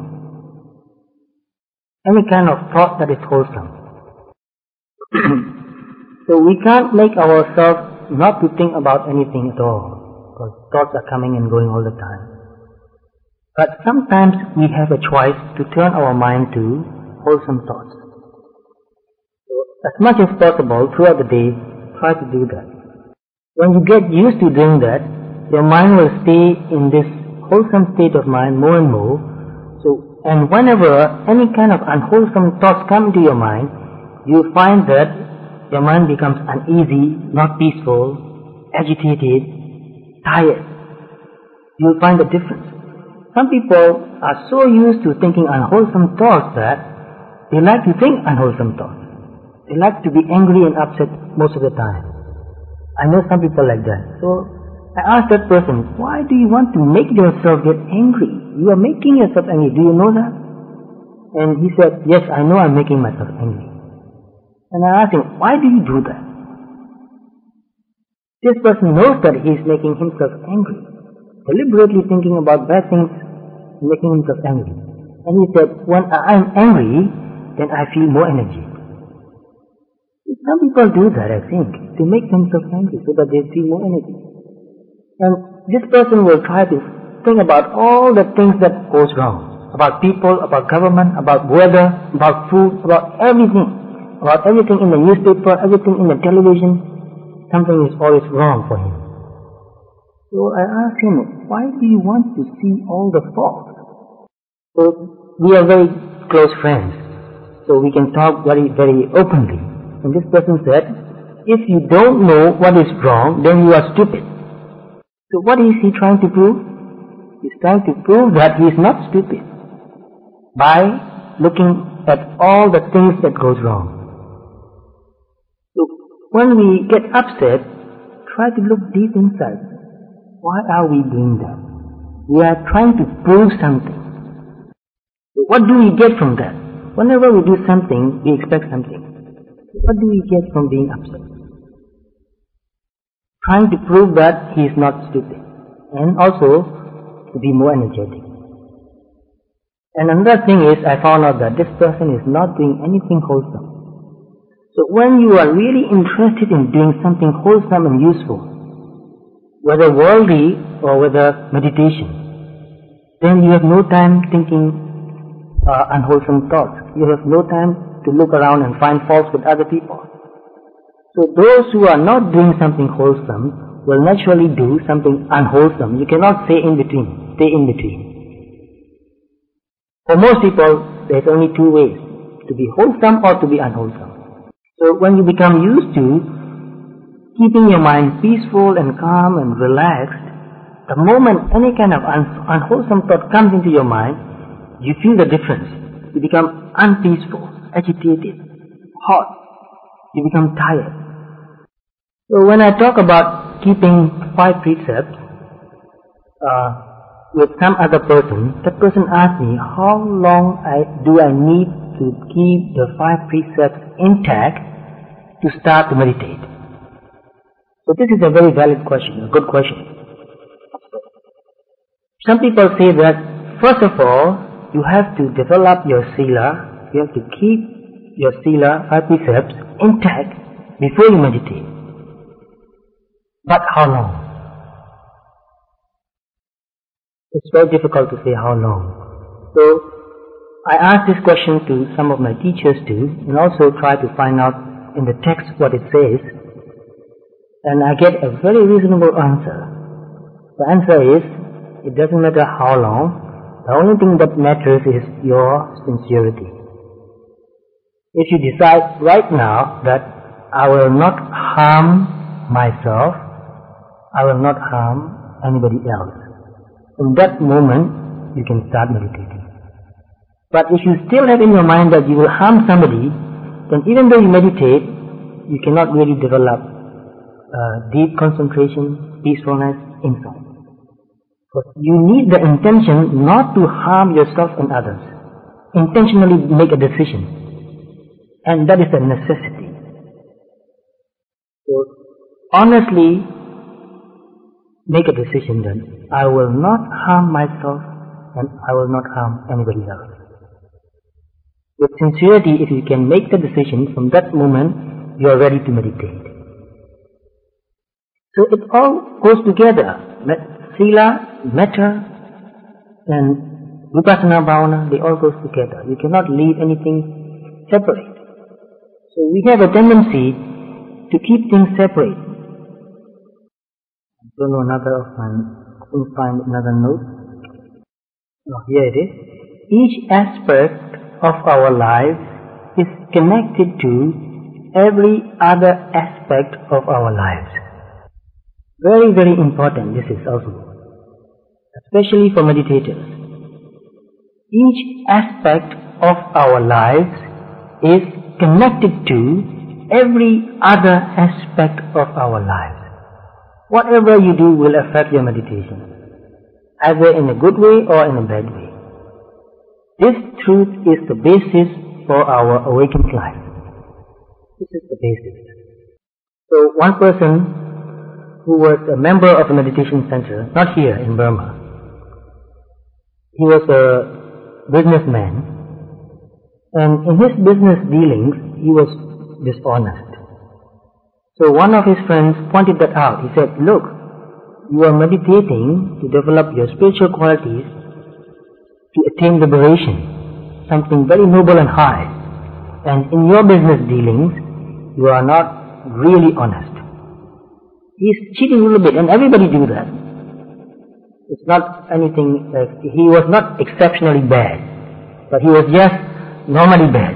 Any kind of thought that is wholesome. So we can't make ourselves not to think about anything at all, because thoughts are coming and going all the time. But sometimes we have a choice to turn our mind to wholesome thoughts. So as much as possible throughout the day, try to do that. When you get used to doing that, your mind will stay in this wholesome state of mind more and more. So, and whenever any kind of unwholesome thoughts come into your mind, you find that your mind becomes uneasy, not peaceful, agitated, tired. You'll find the difference. Some people are so used to thinking unwholesome thoughts that they like to think unwholesome thoughts. They like to be angry and upset most of the time. I know some people like that. So I asked that person, why do you want to make yourself get angry? You are making yourself angry. Do you know that? And he said, yes, I know I'm making myself angry. And I asked him, why do you do that? This person knows that he is making himself angry, deliberately thinking about bad things, making himself angry. And he said, when I'm angry, then I feel more energy. Some people do that, I think, to make themselves angry so that they feel more energy. And this person will try to think about all the things that goes wrong, about people, about government, about weather, about food, about everything. about everything in the newspaper, everything in the television, something is always wrong for him. So I asked him, why do you want to see all the faults? So we are very close friends, so we can talk very, very openly. And this person said, if you don't know what is wrong, then you are stupid. So what is he trying to prove? He's trying to prove that he is not stupid by looking at all the things that goes wrong. So when we get upset, try to look deep inside. Why are we doing that? We are trying to prove something. So what do we get from that? Whenever we do something, we expect something. What do we get from being upset? Trying to prove that he is not stupid, and also to be more energetic. And another thing is, I found out that this person is not doing anything wholesome. So when you are really interested in doing something wholesome and useful, whether worldly or whether meditation, then you have no time thinking unwholesome thoughts. You have no time to look around and find faults with other people. So those who are not doing something wholesome will naturally do something unwholesome. You cannot stay in between. For most people, there's only two ways, to be wholesome or to be unwholesome. So when you become used to keeping your mind peaceful and calm and relaxed, the moment any kind of unwholesome thought comes into your mind, you feel the difference. You become unpeaceful, agitated, hot. You become tired. So when I talk about keeping 5 precepts with some other person, that person asked me, how long do I need to keep the 5 precepts intact to start to meditate? So this is a very valid question, a good question. Some people say that, first of all, you have to develop your sila, you have to keep your sila, 5 precepts, intact before you meditate. But how long? It's very difficult to say how long. So I asked this question to some of my teachers too, and also try to find out in the text what it says. And I get a very reasonable answer. The answer is, it doesn't matter how long, the only thing that matters is your sincerity. If you decide right now that I will not harm myself, I will not harm anybody else, in that moment you can start meditating. But if you still have in your mind that you will harm somebody, then even though you meditate, you cannot really develop deep concentration, peacefulness inside. But you need the intention not to harm yourself and others. Intentionally make a decision. And that is a necessity. So honestly make a decision that I will not harm myself and I will not harm anybody else. With sincerity, if you can make the decision, from that moment you are ready to meditate. So it all goes together. Sila, metta, and vipassana bhavana, they all go together. You cannot leave anything separate. So we have a tendency to keep things separate. I don't know I couldn't find another note. Oh, here it is. Each aspect of our life is connected to every other aspect of our lives. Very, very important this is also, especially for meditators. Each aspect of our lives is connected to every other aspect of our lives. Whatever you do will affect your meditation, either in a good way or in a bad way. This truth is the basis for our awakened life. This is the basis. So one person who was a member of a meditation center, not here in Burma. He was a businessman, and in his business dealings, he was dishonest. So one of his friends pointed that out. He said, look, you are meditating to develop your spiritual qualities to attain liberation, something very noble and high. and in your business dealings, you are not really honest. He is cheating a little bit, and everybody do that. It's not anything, he was not exceptionally bad, but he was just normally bad.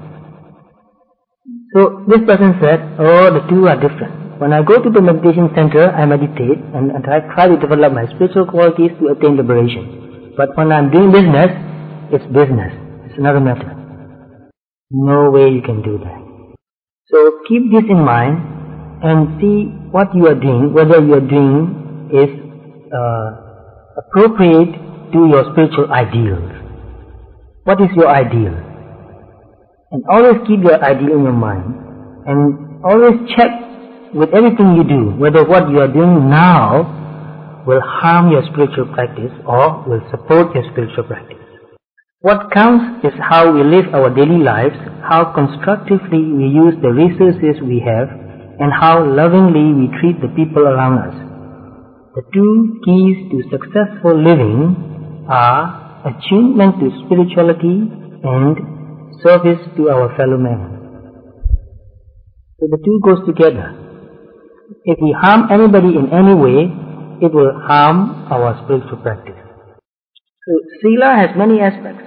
So this person said, oh, the two are different. When I go to the meditation center, I meditate and I try to develop my spiritual qualities to attain liberation. But when I'm doing business, it's business. It's another matter. No way you can do that. So keep this in mind and see what you are doing, whether you are doing is appropriate to your spiritual ideals. What is your ideal? And always keep your ideal in your mind. And always check with everything you do, whether what you are doing now will harm your spiritual practice or will support your spiritual practice. What counts is how we live our daily lives, how constructively we use the resources we have, and how lovingly we treat the people around us. The two keys to successful living are attunement to spirituality and service to our fellow man. So the two goes together. If we harm anybody in any way, it will harm our spiritual practice. So Sila has many aspects.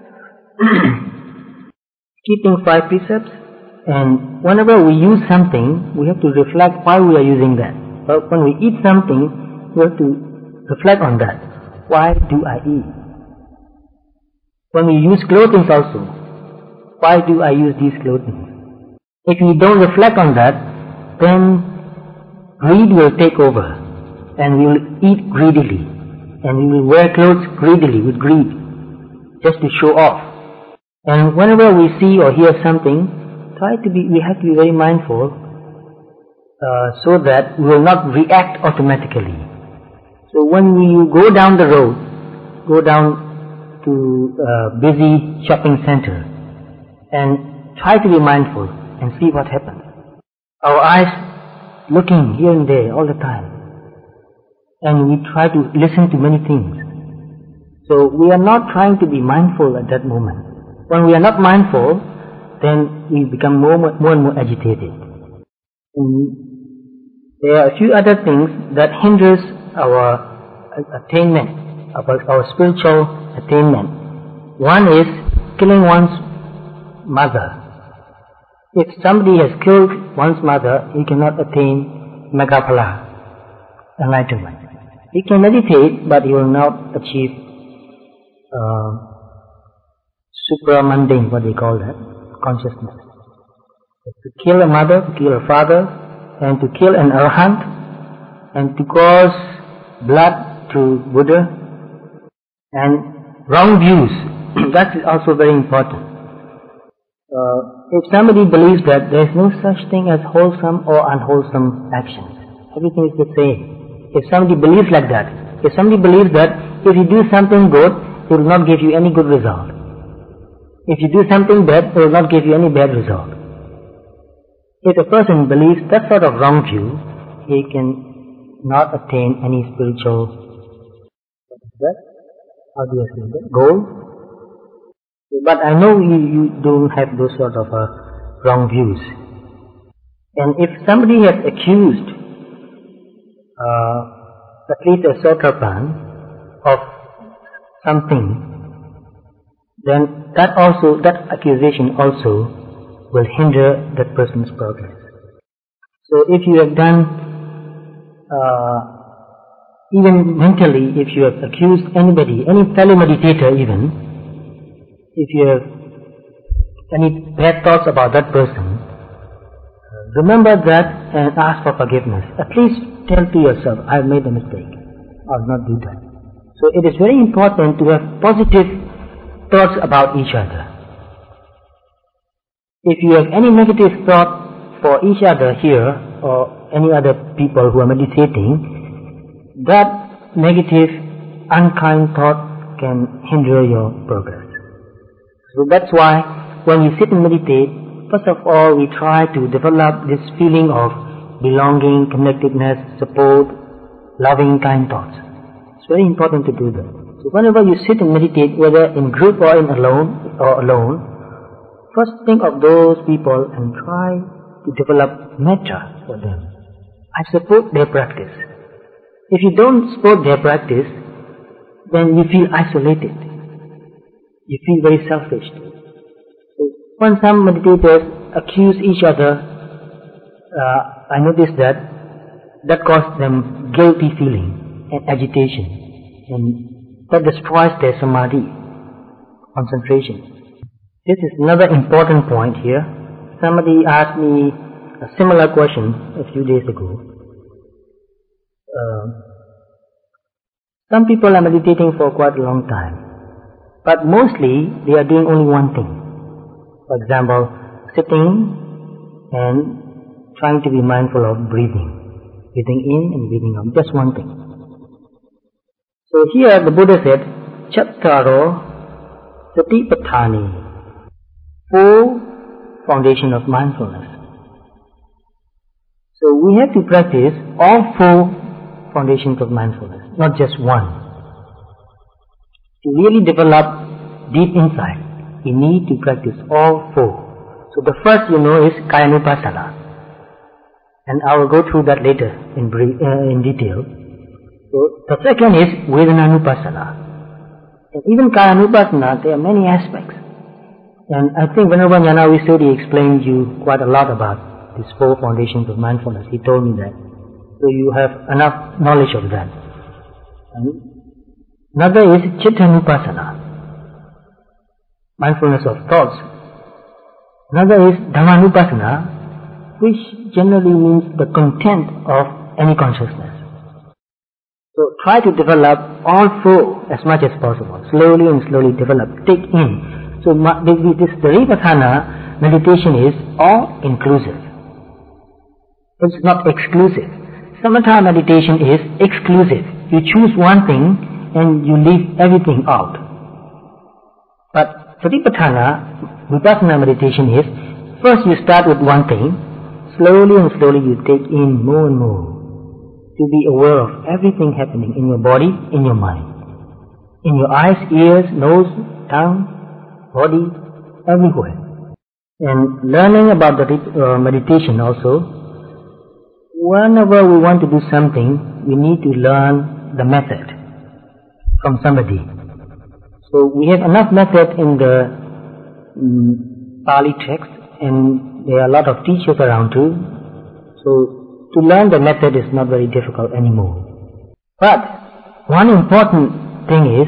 Keeping 5 precepts, and whenever we use something, we have to reflect why we are using that. But when we eat something, we have to reflect on that. Why do I eat? When we use clothing also, why do I use these clothing? If we don't reflect on that, then greed will take over, and we will eat greedily, and we will wear clothes greedily with greed, just to show off. And whenever we see or hear something, we have to be very mindful, so that we will not react automatically. So when you go down the road, go down to a busy shopping center, and try to be mindful and see what happens. Our eyes looking here and there all the time, and we try to listen to many things. So we are not trying to be mindful at that moment. When we are not mindful, then we become more and more agitated. And there are a few other things that hinders our attainment, our spiritual attainment. One is killing one's mother. If somebody has killed one's mother, he cannot attain Maggaphala, enlightenment. He can meditate, but he will not achieve supramundane, what they call that, consciousness. To kill a mother, to kill a father, and to kill an arahant, and to cause blood to Buddha, and wrong views, that is also very important. If somebody believes that there is no such thing as wholesome or unwholesome actions, everything is the same. If somebody believes like that, if somebody believes that if you do something good, it will not give you any good result. If you do something bad, it will not give you any bad result. If a person believes that sort of wrong view, he can not attain any spiritual, what is that? How do you say that? Goal? But I know you don't have those sort of wrong views. And if somebody has accused at least a Sotrapan of something, then that accusation also will hinder that person's progress. So if you have done, even mentally, if you have accused anybody, any fellow meditator even, if you have any bad thoughts about that person, remember that and ask for forgiveness. At least tell to yourself, I have made a mistake. I will not do that. So it is very important to have positive thoughts about each other. If you have any negative thought for each other here, or any other people who are meditating, that negative, unkind thought can hinder your progress. So that's why when we sit and meditate, first of all we try to develop this feeling of belonging, connectedness, support, loving, kind thoughts. It's very important to do that. So whenever you sit and meditate, whether in group or alone, first think of those people and try to develop metta for them. I support their practice. If you don't support their practice, then you feel isolated. You feel very selfish. So when some meditators accuse each other, I noticed that causes them guilty feeling and agitation, and that destroys their samadhi, concentration. This is another important point here. Somebody asked me a similar question a few days ago. Some people are meditating for quite a long time, but mostly they are doing only one thing. For example, sitting and trying to be mindful of breathing in and breathing out, just one thing. So here the Buddha said, Chattaro Satipatthani, 4 foundation of mindfulness. So we have to practice all 4 foundations of mindfulness, not just one. To really develop deep insight, we need to practice all 4. So the first is Kayanupassana. And I will go through that later in detail. So the second is Vedananupassana. And even Kayanupassana, there are many aspects. And I think Venerable Jnana Visuddhi explained you quite a lot about these 4 foundations of mindfulness. He told me that. So you have enough knowledge of that. And another is Chittanupassana, mindfulness of thoughts. Another is Dhammanupassana, which generally means the content of any consciousness. So try to develop all 4 as much as possible. Slowly and slowly develop, take in. So this Vipassana meditation is all-inclusive. It's not exclusive. Samatha meditation is exclusive. You choose one thing and you leave everything out. But Satipatthana, Vipassana meditation is, first you start with one thing, slowly and slowly you take in more and more to be aware of everything happening in your body, in your mind. In your eyes, ears, nose, tongue, body, everywhere. And learning about the meditation also, whenever we want to do something, we need to learn the method from somebody. So we have enough method in the Pali text, and there are a lot of teachers around too. So to learn the method is not very difficult anymore. But one important thing is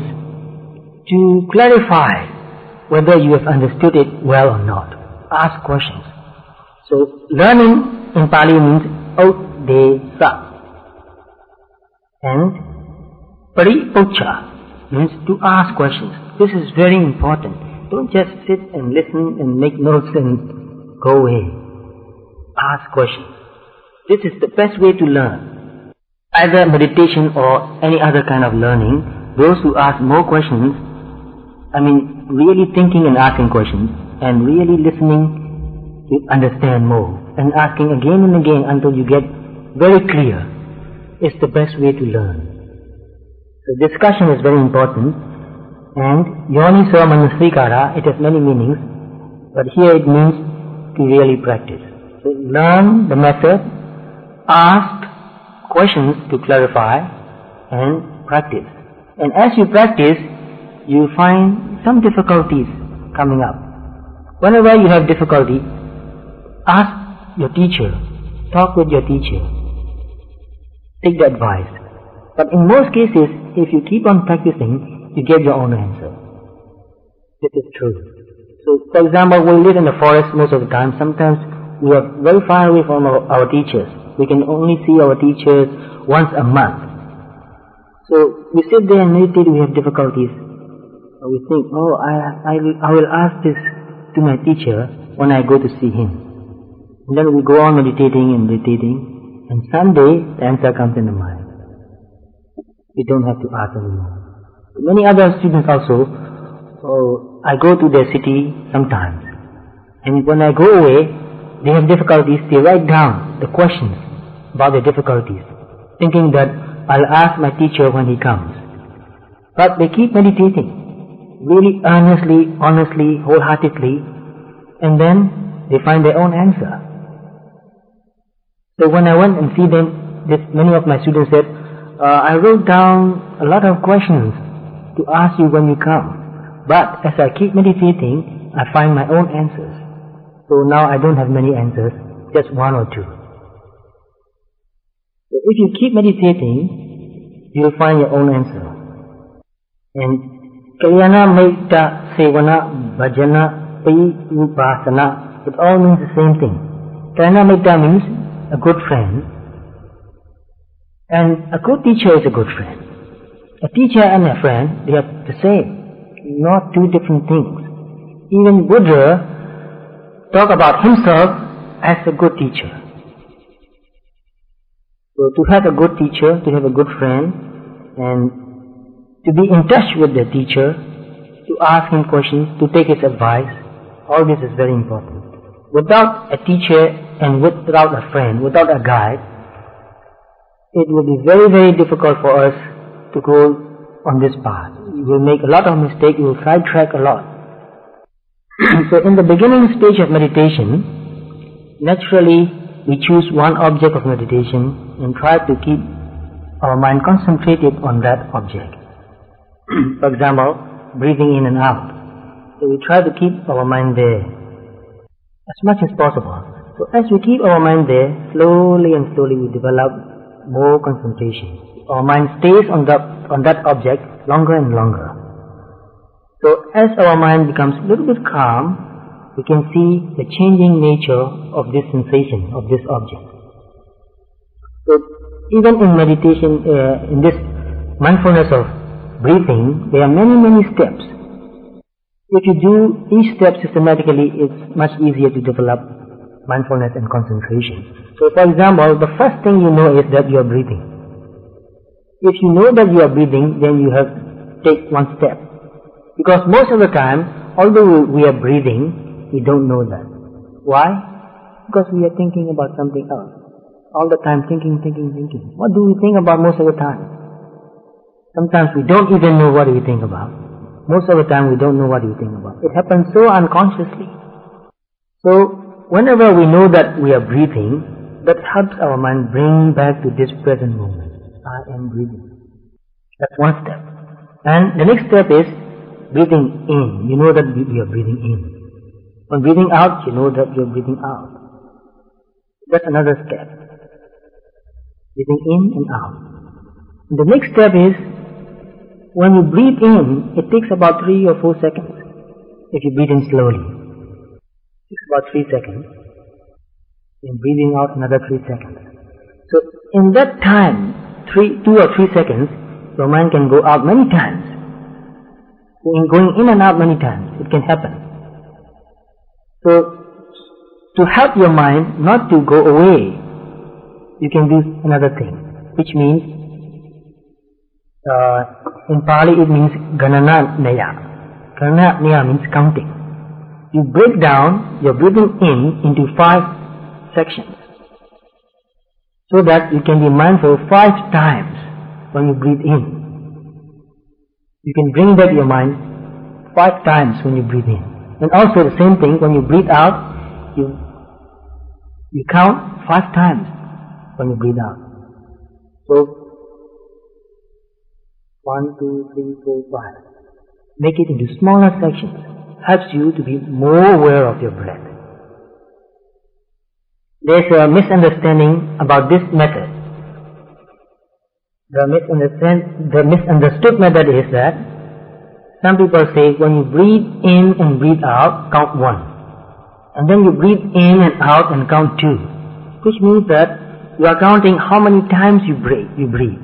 to clarify whether you have understood it well or not. Ask questions. So learning in Pali means Odesa, and Paripocha means to ask questions. This is very important. Don't just sit and listen and make notes and go away. Ask questions. This is the best way to learn. Either meditation or any other kind of learning, those who ask more questions, really thinking and asking questions, and really listening to understand more, and asking again and again until you get very clear, is the best way to learn. So discussion is very important, and Yoniso Manasvikara, it has many meanings, but here it means to really practice. So learn the method, ask questions to clarify, and practice. And as you practice, you find some difficulties coming up. Whenever you have difficulty, ask your teacher, talk with your teacher, take the advice. But in most cases, if you keep on practicing, you get your own answer. This is true. So, for example, we live in the forest most of the time. Sometimes we are very far away from our teachers. We can only see our teachers once a month. So we sit there and meditate, we have difficulties. We think, I will ask this to my teacher when I go to see him. And then we go on meditating, and someday the answer comes in the mind. We don't have to ask anymore. Many other students also, I go to their city sometimes. And when I go away, they have difficulties, they write down the questions about their difficulties, thinking that I'll ask my teacher when he comes. But they keep meditating, really earnestly, honestly, wholeheartedly, and then they find their own answer. So when I went and see them, many of my students said, I wrote down a lot of questions to ask you when you come, but as I keep meditating, I find my own answers. So now I don't have many answers, just one or two. So if you keep meditating, you'll find your own answer. And Kalyana Metta Sevana Bhajana Upasana, it all means the same thing. Kalyana Metta means a good friend, and a good teacher is a good friend. A teacher and a friend, they are the same, not two different things. Even Buddha talked about himself as a good teacher. So to have a good teacher, to have a good friend, and to be in touch with the teacher, to ask him questions, to take his advice, all this is very important. Without a teacher and without a friend, without a guide, it will be very, very difficult for us to go on this path. We will make a lot of mistakes, we will sidetrack a lot. So in the beginning stage of meditation, naturally we choose one object of meditation and try to keep our mind concentrated on that object. For example, breathing in and out. So we try to keep our mind there as much as possible. So as we keep our mind there, slowly and slowly we develop more concentration. Our mind stays on that object longer and longer. So as our mind becomes a little bit calm, we can see the changing nature of this sensation, of this object. So even in meditation, in this mindfulness of breathing, there are many, many steps. If you do each step systematically, it's much easier to develop mindfulness and concentration. So for example, the first thing you know is that you are breathing. If you know that you are breathing, then you have to take one step. Because most of the time, although we are breathing, we don't know that. Why? Because we are thinking about something else. All the time thinking. What do we think about most of the time? Sometimes we don't even know what we think about. Most of the time we don't know what we think about. It happens so unconsciously. So whenever we know that we are breathing, that helps our mind bring back to this present moment. I am breathing. That's one step. And the next step is breathing in. You know that you are breathing in. When breathing out, you know that you are breathing out. That's another step. Breathing in and out. And the next step is, when you breathe in, it takes about 3 or 4 seconds. If you breathe in slowly, it takes about 3 seconds. Then breathing out another 3 seconds. So in that time, 2 or 3 seconds, your mind can go out many times. Going in and out many times, it can happen. So to help your mind not to go away, you can do another thing, which means, in Pali it means Ganana Naya. Ganana Naya means counting. You break down your breathing in into 5 sections, so that you can be mindful 5 times when you breathe in. You can bring back your mind 5 times when you breathe in. And also the same thing, when you breathe out, you count 5 times when you breathe out. So 1, 2, 3, 4, 5. Make it into smaller sections. Helps you to be more aware of your breath. There's a misunderstanding about this method. The misunderstood method is that some people say when you breathe in and breathe out, count 1. And then you breathe in and out and count 2. Which means that you are counting how many times you breathe.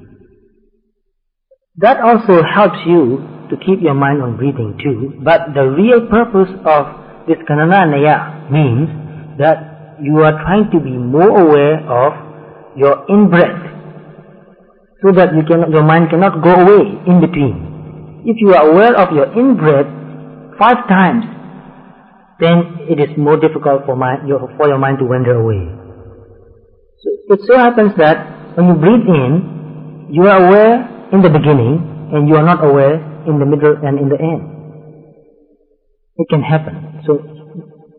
That also helps you to keep your mind on breathing too. But the real purpose of this Ganana Naya means that you are trying to be more aware of your in-breath, so that your mind cannot go away in between. If you are aware of your in-breath 5 times, then it is more difficult for your mind to wander away. So it so happens that when you breathe in, you are aware in the beginning and you are not aware in the middle and in the end. It can happen. So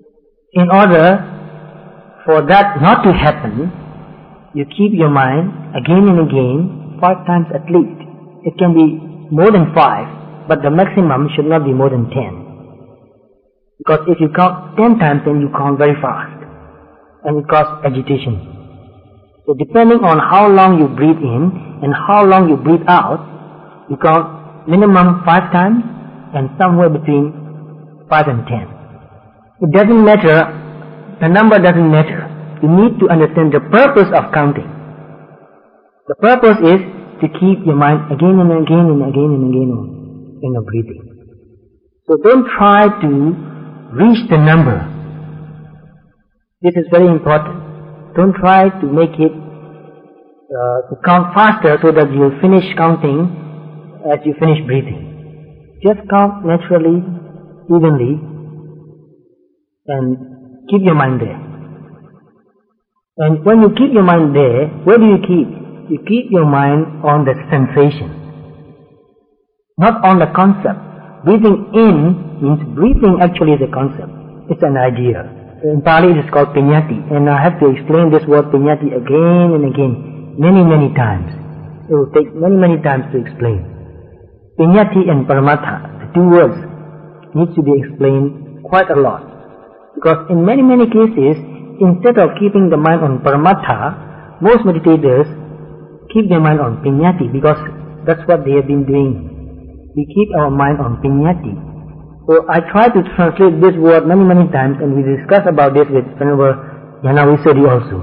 In order for that not to happen, you keep your mind again and again 5 times at least. It can be more than 5, but the maximum should not be more than 10. Because if you count 10 times, then you count very fast, and it causes agitation. So depending on how long you breathe in and how long you breathe out, you count minimum 5 times and somewhere between 5 and 10. It doesn't matter, the number doesn't matter. You need to understand the purpose of counting. The purpose is to keep your mind again and again and again and again in your breathing. So don't try to reach the number. This is very important. Don't try to make it to count faster so that you'll finish counting as you finish breathing. Just count naturally, evenly, and keep your mind there. And when you keep your mind there, where do you keep? You keep your mind on the sensation, not on the concept. Breathing in means breathing actually is a concept. It's an idea. In Pali it is called piññati, and I have to explain this word piññati again and again, many times. It will take many times to explain. Piññati and paramatha, the 2 words, need to be explained quite a lot. Because in many cases, instead of keeping the mind on paramatha, most meditators keep their mind on piññati, because that's what they have been doing. We keep our mind on piññati. So I try to translate this word many times, and we discuss about this with Venerable Ñāṇavissuddhi also.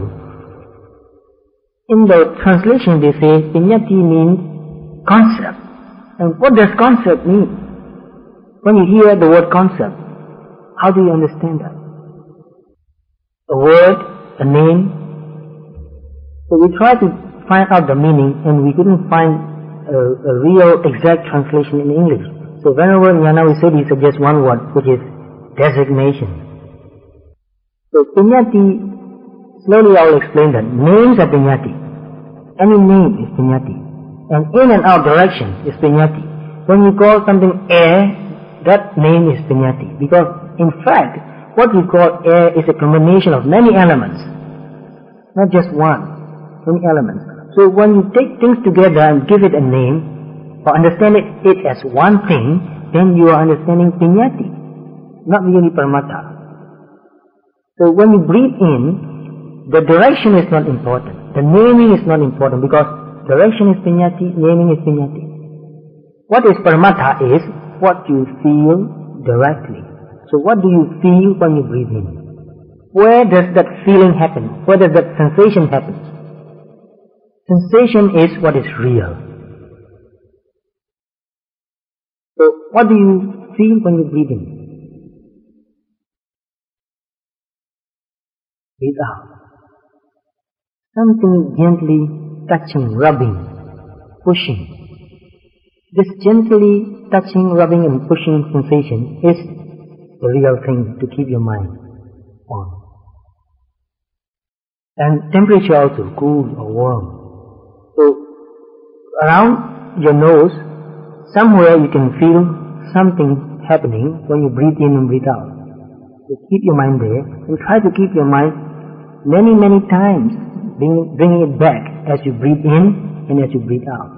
In the translation they say piññati means concept. And what does concept mean? When you hear the word concept, how do you understand that? A word, a name. So we try to find out the meaning, and we couldn't find a real exact translation in English. So Venerable Ñāṇavissuddhi suggests one word, which is designation. So piññati, slowly I will explain that. Names are piññati. Any name is piññati. And in and out direction is piññati. When you call something air, that name is piññati. Because in fact, what we call air is a combination of many elements. Not just one, many elements. So when you take things together and give it a name, or understand it as one thing, then you are understanding piññati, not really paramatha. So when you breathe in, the direction is not important. The naming is not important, because direction is piññati, naming is piññati. What is paramatha is what you feel directly. So what do you feel when you breathe in? Where does that feeling happen? Where does that sensation happen? Sensation is what is real. So what do you feel when you breathe in? Breathe out. Something gently touching, rubbing, pushing. This gently touching, rubbing and pushing sensation is the real thing to keep your mind on. And temperature also, cool or warm. So around your nose, somewhere you can feel something happening when you breathe in and breathe out. So keep your mind there and try to keep your mind many times, bringing it back as you breathe in and as you breathe out.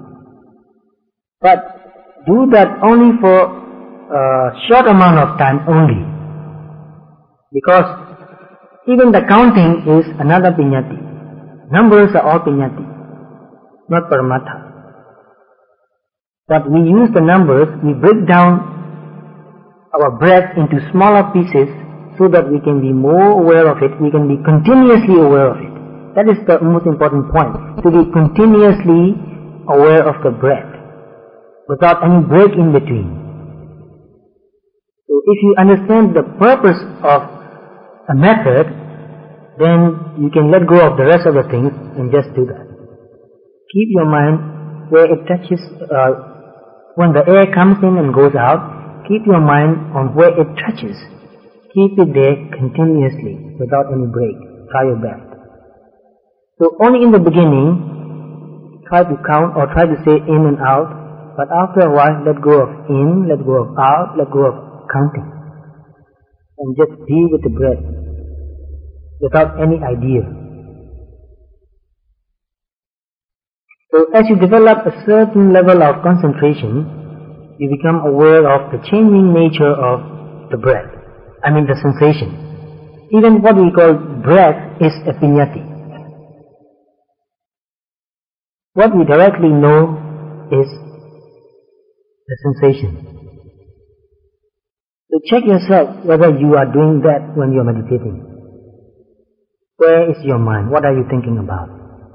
But do that only for a short amount of time only. Because even the counting is another piññati. Numbers are all piññati, not paramatha. But we use the numbers, we break down our breath into smaller pieces so that we can be more aware of it, we can be continuously aware of it. That is the most important point, to be continuously aware of the breath, without any break in between. So if you understand the purpose of a method, then you can let go of the rest of the things and just do that. Keep your mind where it touches, when the air comes in and goes out, keep your mind on where it touches. Keep it there continuously, without any break. Try your best. So only in the beginning, try to count or try to say in and out, but after a while, let go of in, let go of out, let go of counting. And just be with the breath. without any idea. So as you develop a certain level of concentration, you become aware of the changing nature of the breath, the sensation. Even what we call breath is a piñati. What we directly know is the sensation. So check yourself whether you are doing that when you are meditating. Where is your mind? What are you thinking about?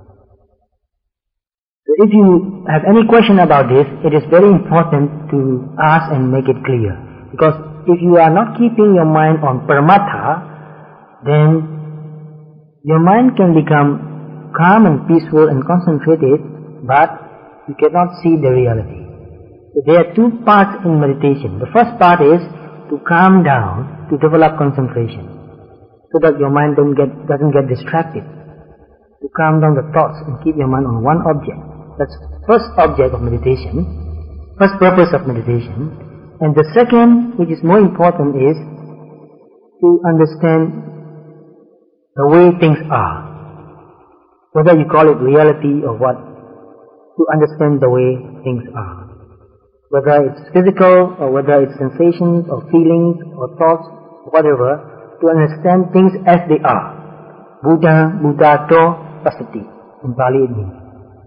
So if you have any question about this, it is very important to ask and make it clear. Because if you are not keeping your mind on Paramatha, then your mind can become calm and peaceful and concentrated, but you cannot see the reality. So there are two parts in meditation. The first part is to calm down, to develop concentration, so that your mind doesn't get distracted. To calm down the thoughts and keep your mind on one object. That's the first object of meditation, first purpose of meditation. And the second, which is more important, is to understand the way things are. Whether you call it reality or what, to understand the way things are. Whether it's physical or whether it's sensations or feelings or thoughts or whatever, to understand things as they are. Buddha, Buddhato, Pasati, in Pali it means.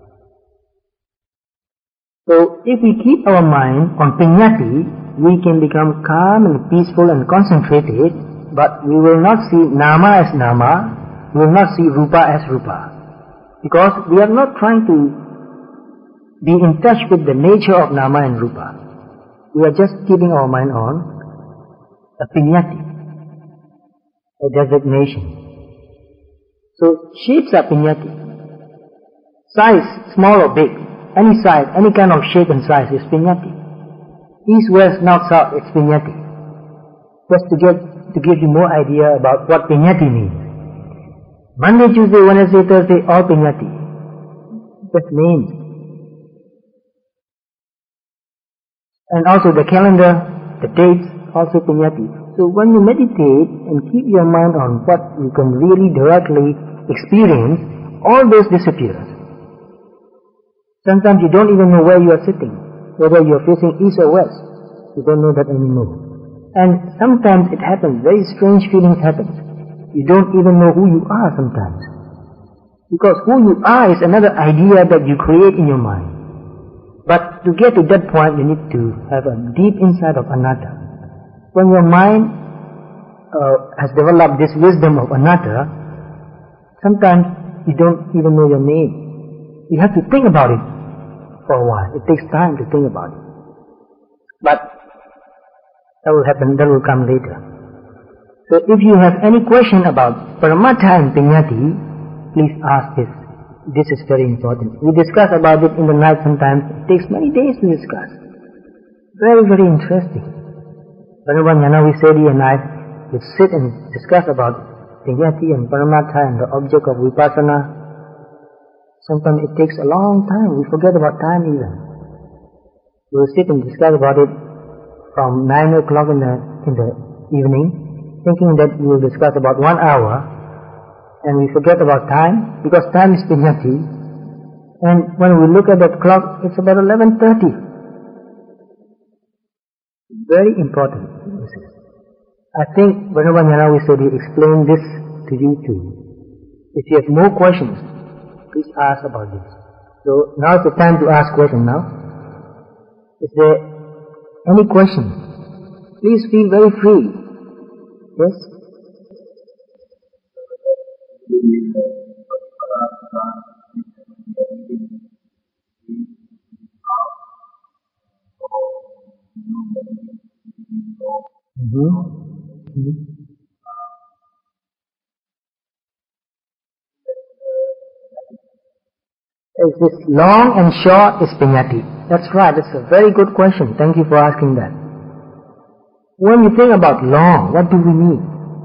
So if we keep our mind on piñati, we can become calm and peaceful and concentrated, but we will not see nama as nama, we will not see rupa as rupa. Because we are not trying to be in touch with the nature of nama and rupa. We are just keeping our mind on a piñati, a designation. So shapes are piñati. Size, small or big, any size, any kind of shape and size is piñati. East, west, north, south, it's piñati. Just to give you more idea about what piñati means. Monday, Tuesday, Wednesday, Thursday, all piñati. Just names. And also the calendar, the dates, also piñati. So when you meditate and keep your mind on what you can really directly experience, all those disappears. Sometimes you don't even know where you are sitting, whether you are facing east or west. You don't know that anymore. And sometimes it happens, very strange feelings happen. You don't even know who you are sometimes. Because who you are is another idea that you create in your mind. But to get to that point, you need to have a deep insight of anatta. When your mind has developed this wisdom of anatta, sometimes you don't even know your name. You have to think about it for a while. It takes time to think about it. But that will happen, that will come later. So if you have any question about Paramatha and piñati, please ask this. This is very important. We discuss about it in the night sometimes. It takes many days to discuss. Very, very interesting. Whenever Jnana Visedi and I would sit and discuss about piñati and Paramatha and the object of Vipassana, sometimes it takes a long time. We forget about time even. We will sit and discuss about it from 9 o'clock in the evening, thinking that we will discuss about 1 hour, and we forget about time, because time is piñati. And when we look at that clock, it's about 11:30. Very important. I think whenever Jnana Visedi explain this to you too. If you have more questions, please ask about this. So now is the time to ask questions now. Is there any question? Please feel very free. Yes? Is this long and short is piñati? That's right, that's a very good question. Thank you for asking that. When you think about long, what do we mean?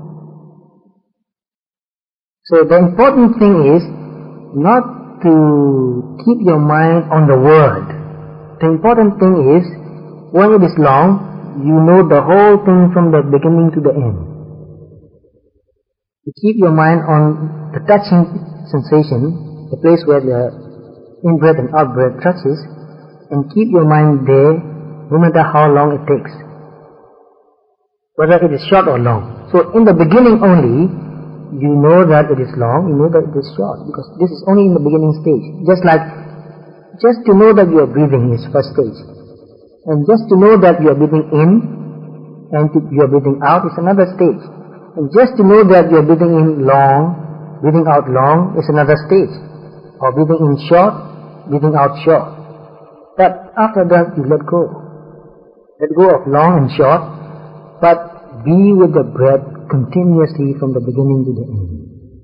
So the important thing is not to keep your mind on the word. The important thing is, when it is long, you know the whole thing from the beginning to the end. You keep your mind on the touching sensation, the place where the in-breath and out-breath touches, and keep your mind there no matter how long it takes, whether it is short or long. So in the beginning only, you know that it is long, you know that it is short, because this is only in the beginning stage. Just to know that you are breathing is first stage. And just to know that you are breathing in and you are breathing out is another stage. And just to know that you are breathing in long, breathing out long is another stage. Or breathing in short, breathing out short. But after that you let go. Let go of long and short, but be with the breath continuously from the beginning to the end.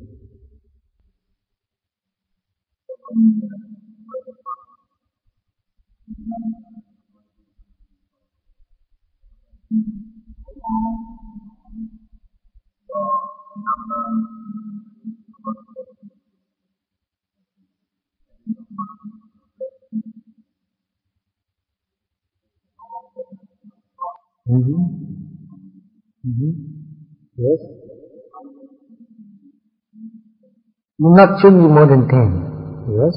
Yes. Not should be more than 10. Yes.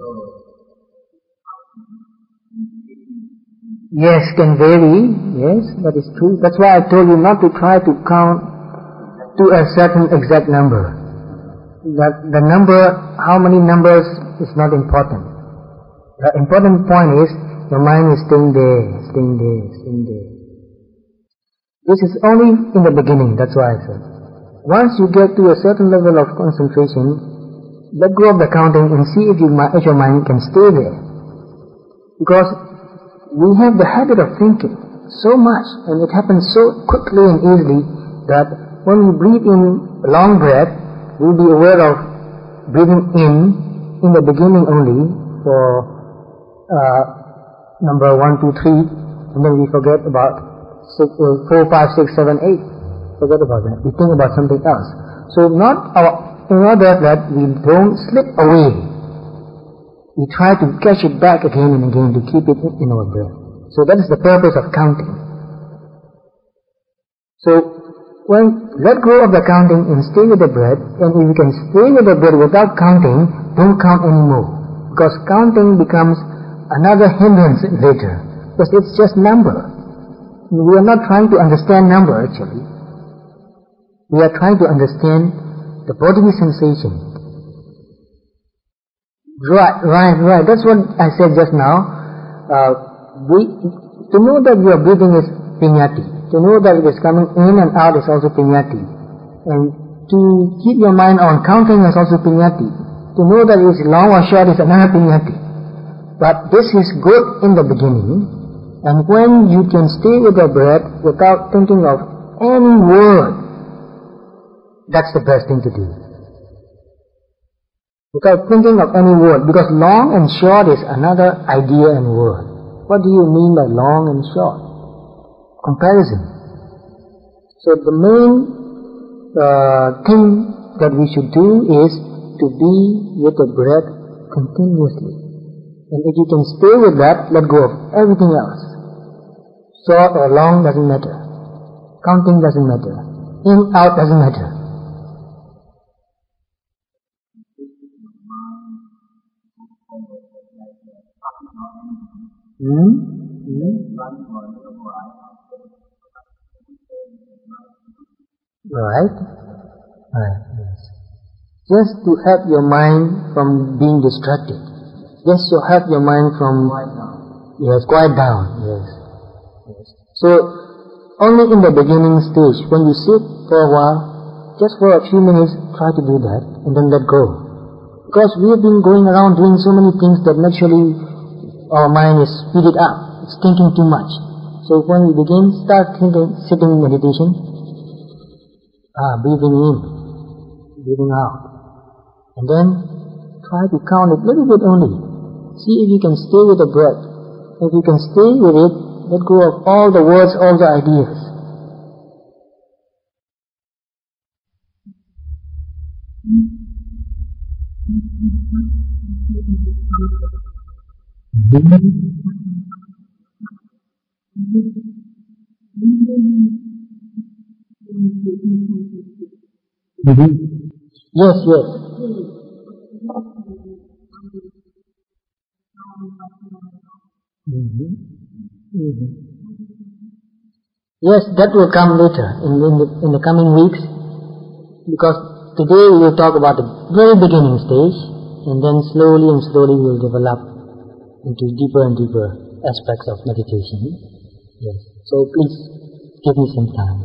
Yes, can vary. Yes, that is true. That's why I told you not to try to count to a certain exact number. That the number, how many numbers is not important. The important point is your mind is staying there, staying there, staying there. This is only in the beginning, that's why I said. Once you get to a certain level of concentration, let go of the counting and see if your mind can stay there. Because we have the habit of thinking so much, and it happens so quickly and easily that when we breathe in a long breath, we'll be aware of breathing in the beginning only for number 1, 2, 3, and then we forget about 4, 5, 6, 7, 8. Forget about that. We think about something else. So in order that we don't slip away, we try to catch it back again and again to keep it in our breath. So that is the purpose of counting. So when let go of the counting and stay with the breath, and if you can stay with the breath without counting, don't count anymore. Because counting becomes another hindrance later. Because it's just number. We are not trying to understand number actually. We are trying to understand the bodily sensation. Right. That's what I said just now. To know that your breathing is piñati. To know that it is coming in and out is also piñati. And to keep your mind on counting is also piñati. To know that it is long or short is another piñati. But this is good in the beginning. And when you can stay with the breath without thinking of any word, that's the best thing to do. Without thinking of any word, because long and short is another idea and word. What do you mean by long and short? Comparison. So the main thing that we should do is to be with the breath continuously. And if you can stay with that, let go of everything else. Short or long doesn't matter. Counting doesn't matter. In, out doesn't matter. Right? Right, yes. Just to help your mind from being distracted. Just to help your mind from quiet down. Yes. So only in the beginning stage, when you sit for a while, just for a few minutes, try to do that and then let go. Because we have been going around doing so many things that naturally our mind is speeded up. It's thinking too much. So when we begin, start thinking, sitting in meditation, breathing in, breathing out. And then try to count it a little bit only. See if you can stay with the breath. If you can stay with it, let go of all the words, all the ideas. Yes, yes. Yes, that will come later in the coming weeks, because today we will talk about the very beginning stage, and then slowly and slowly we will develop into deeper and deeper aspects of meditation. Yes. So please give me some time.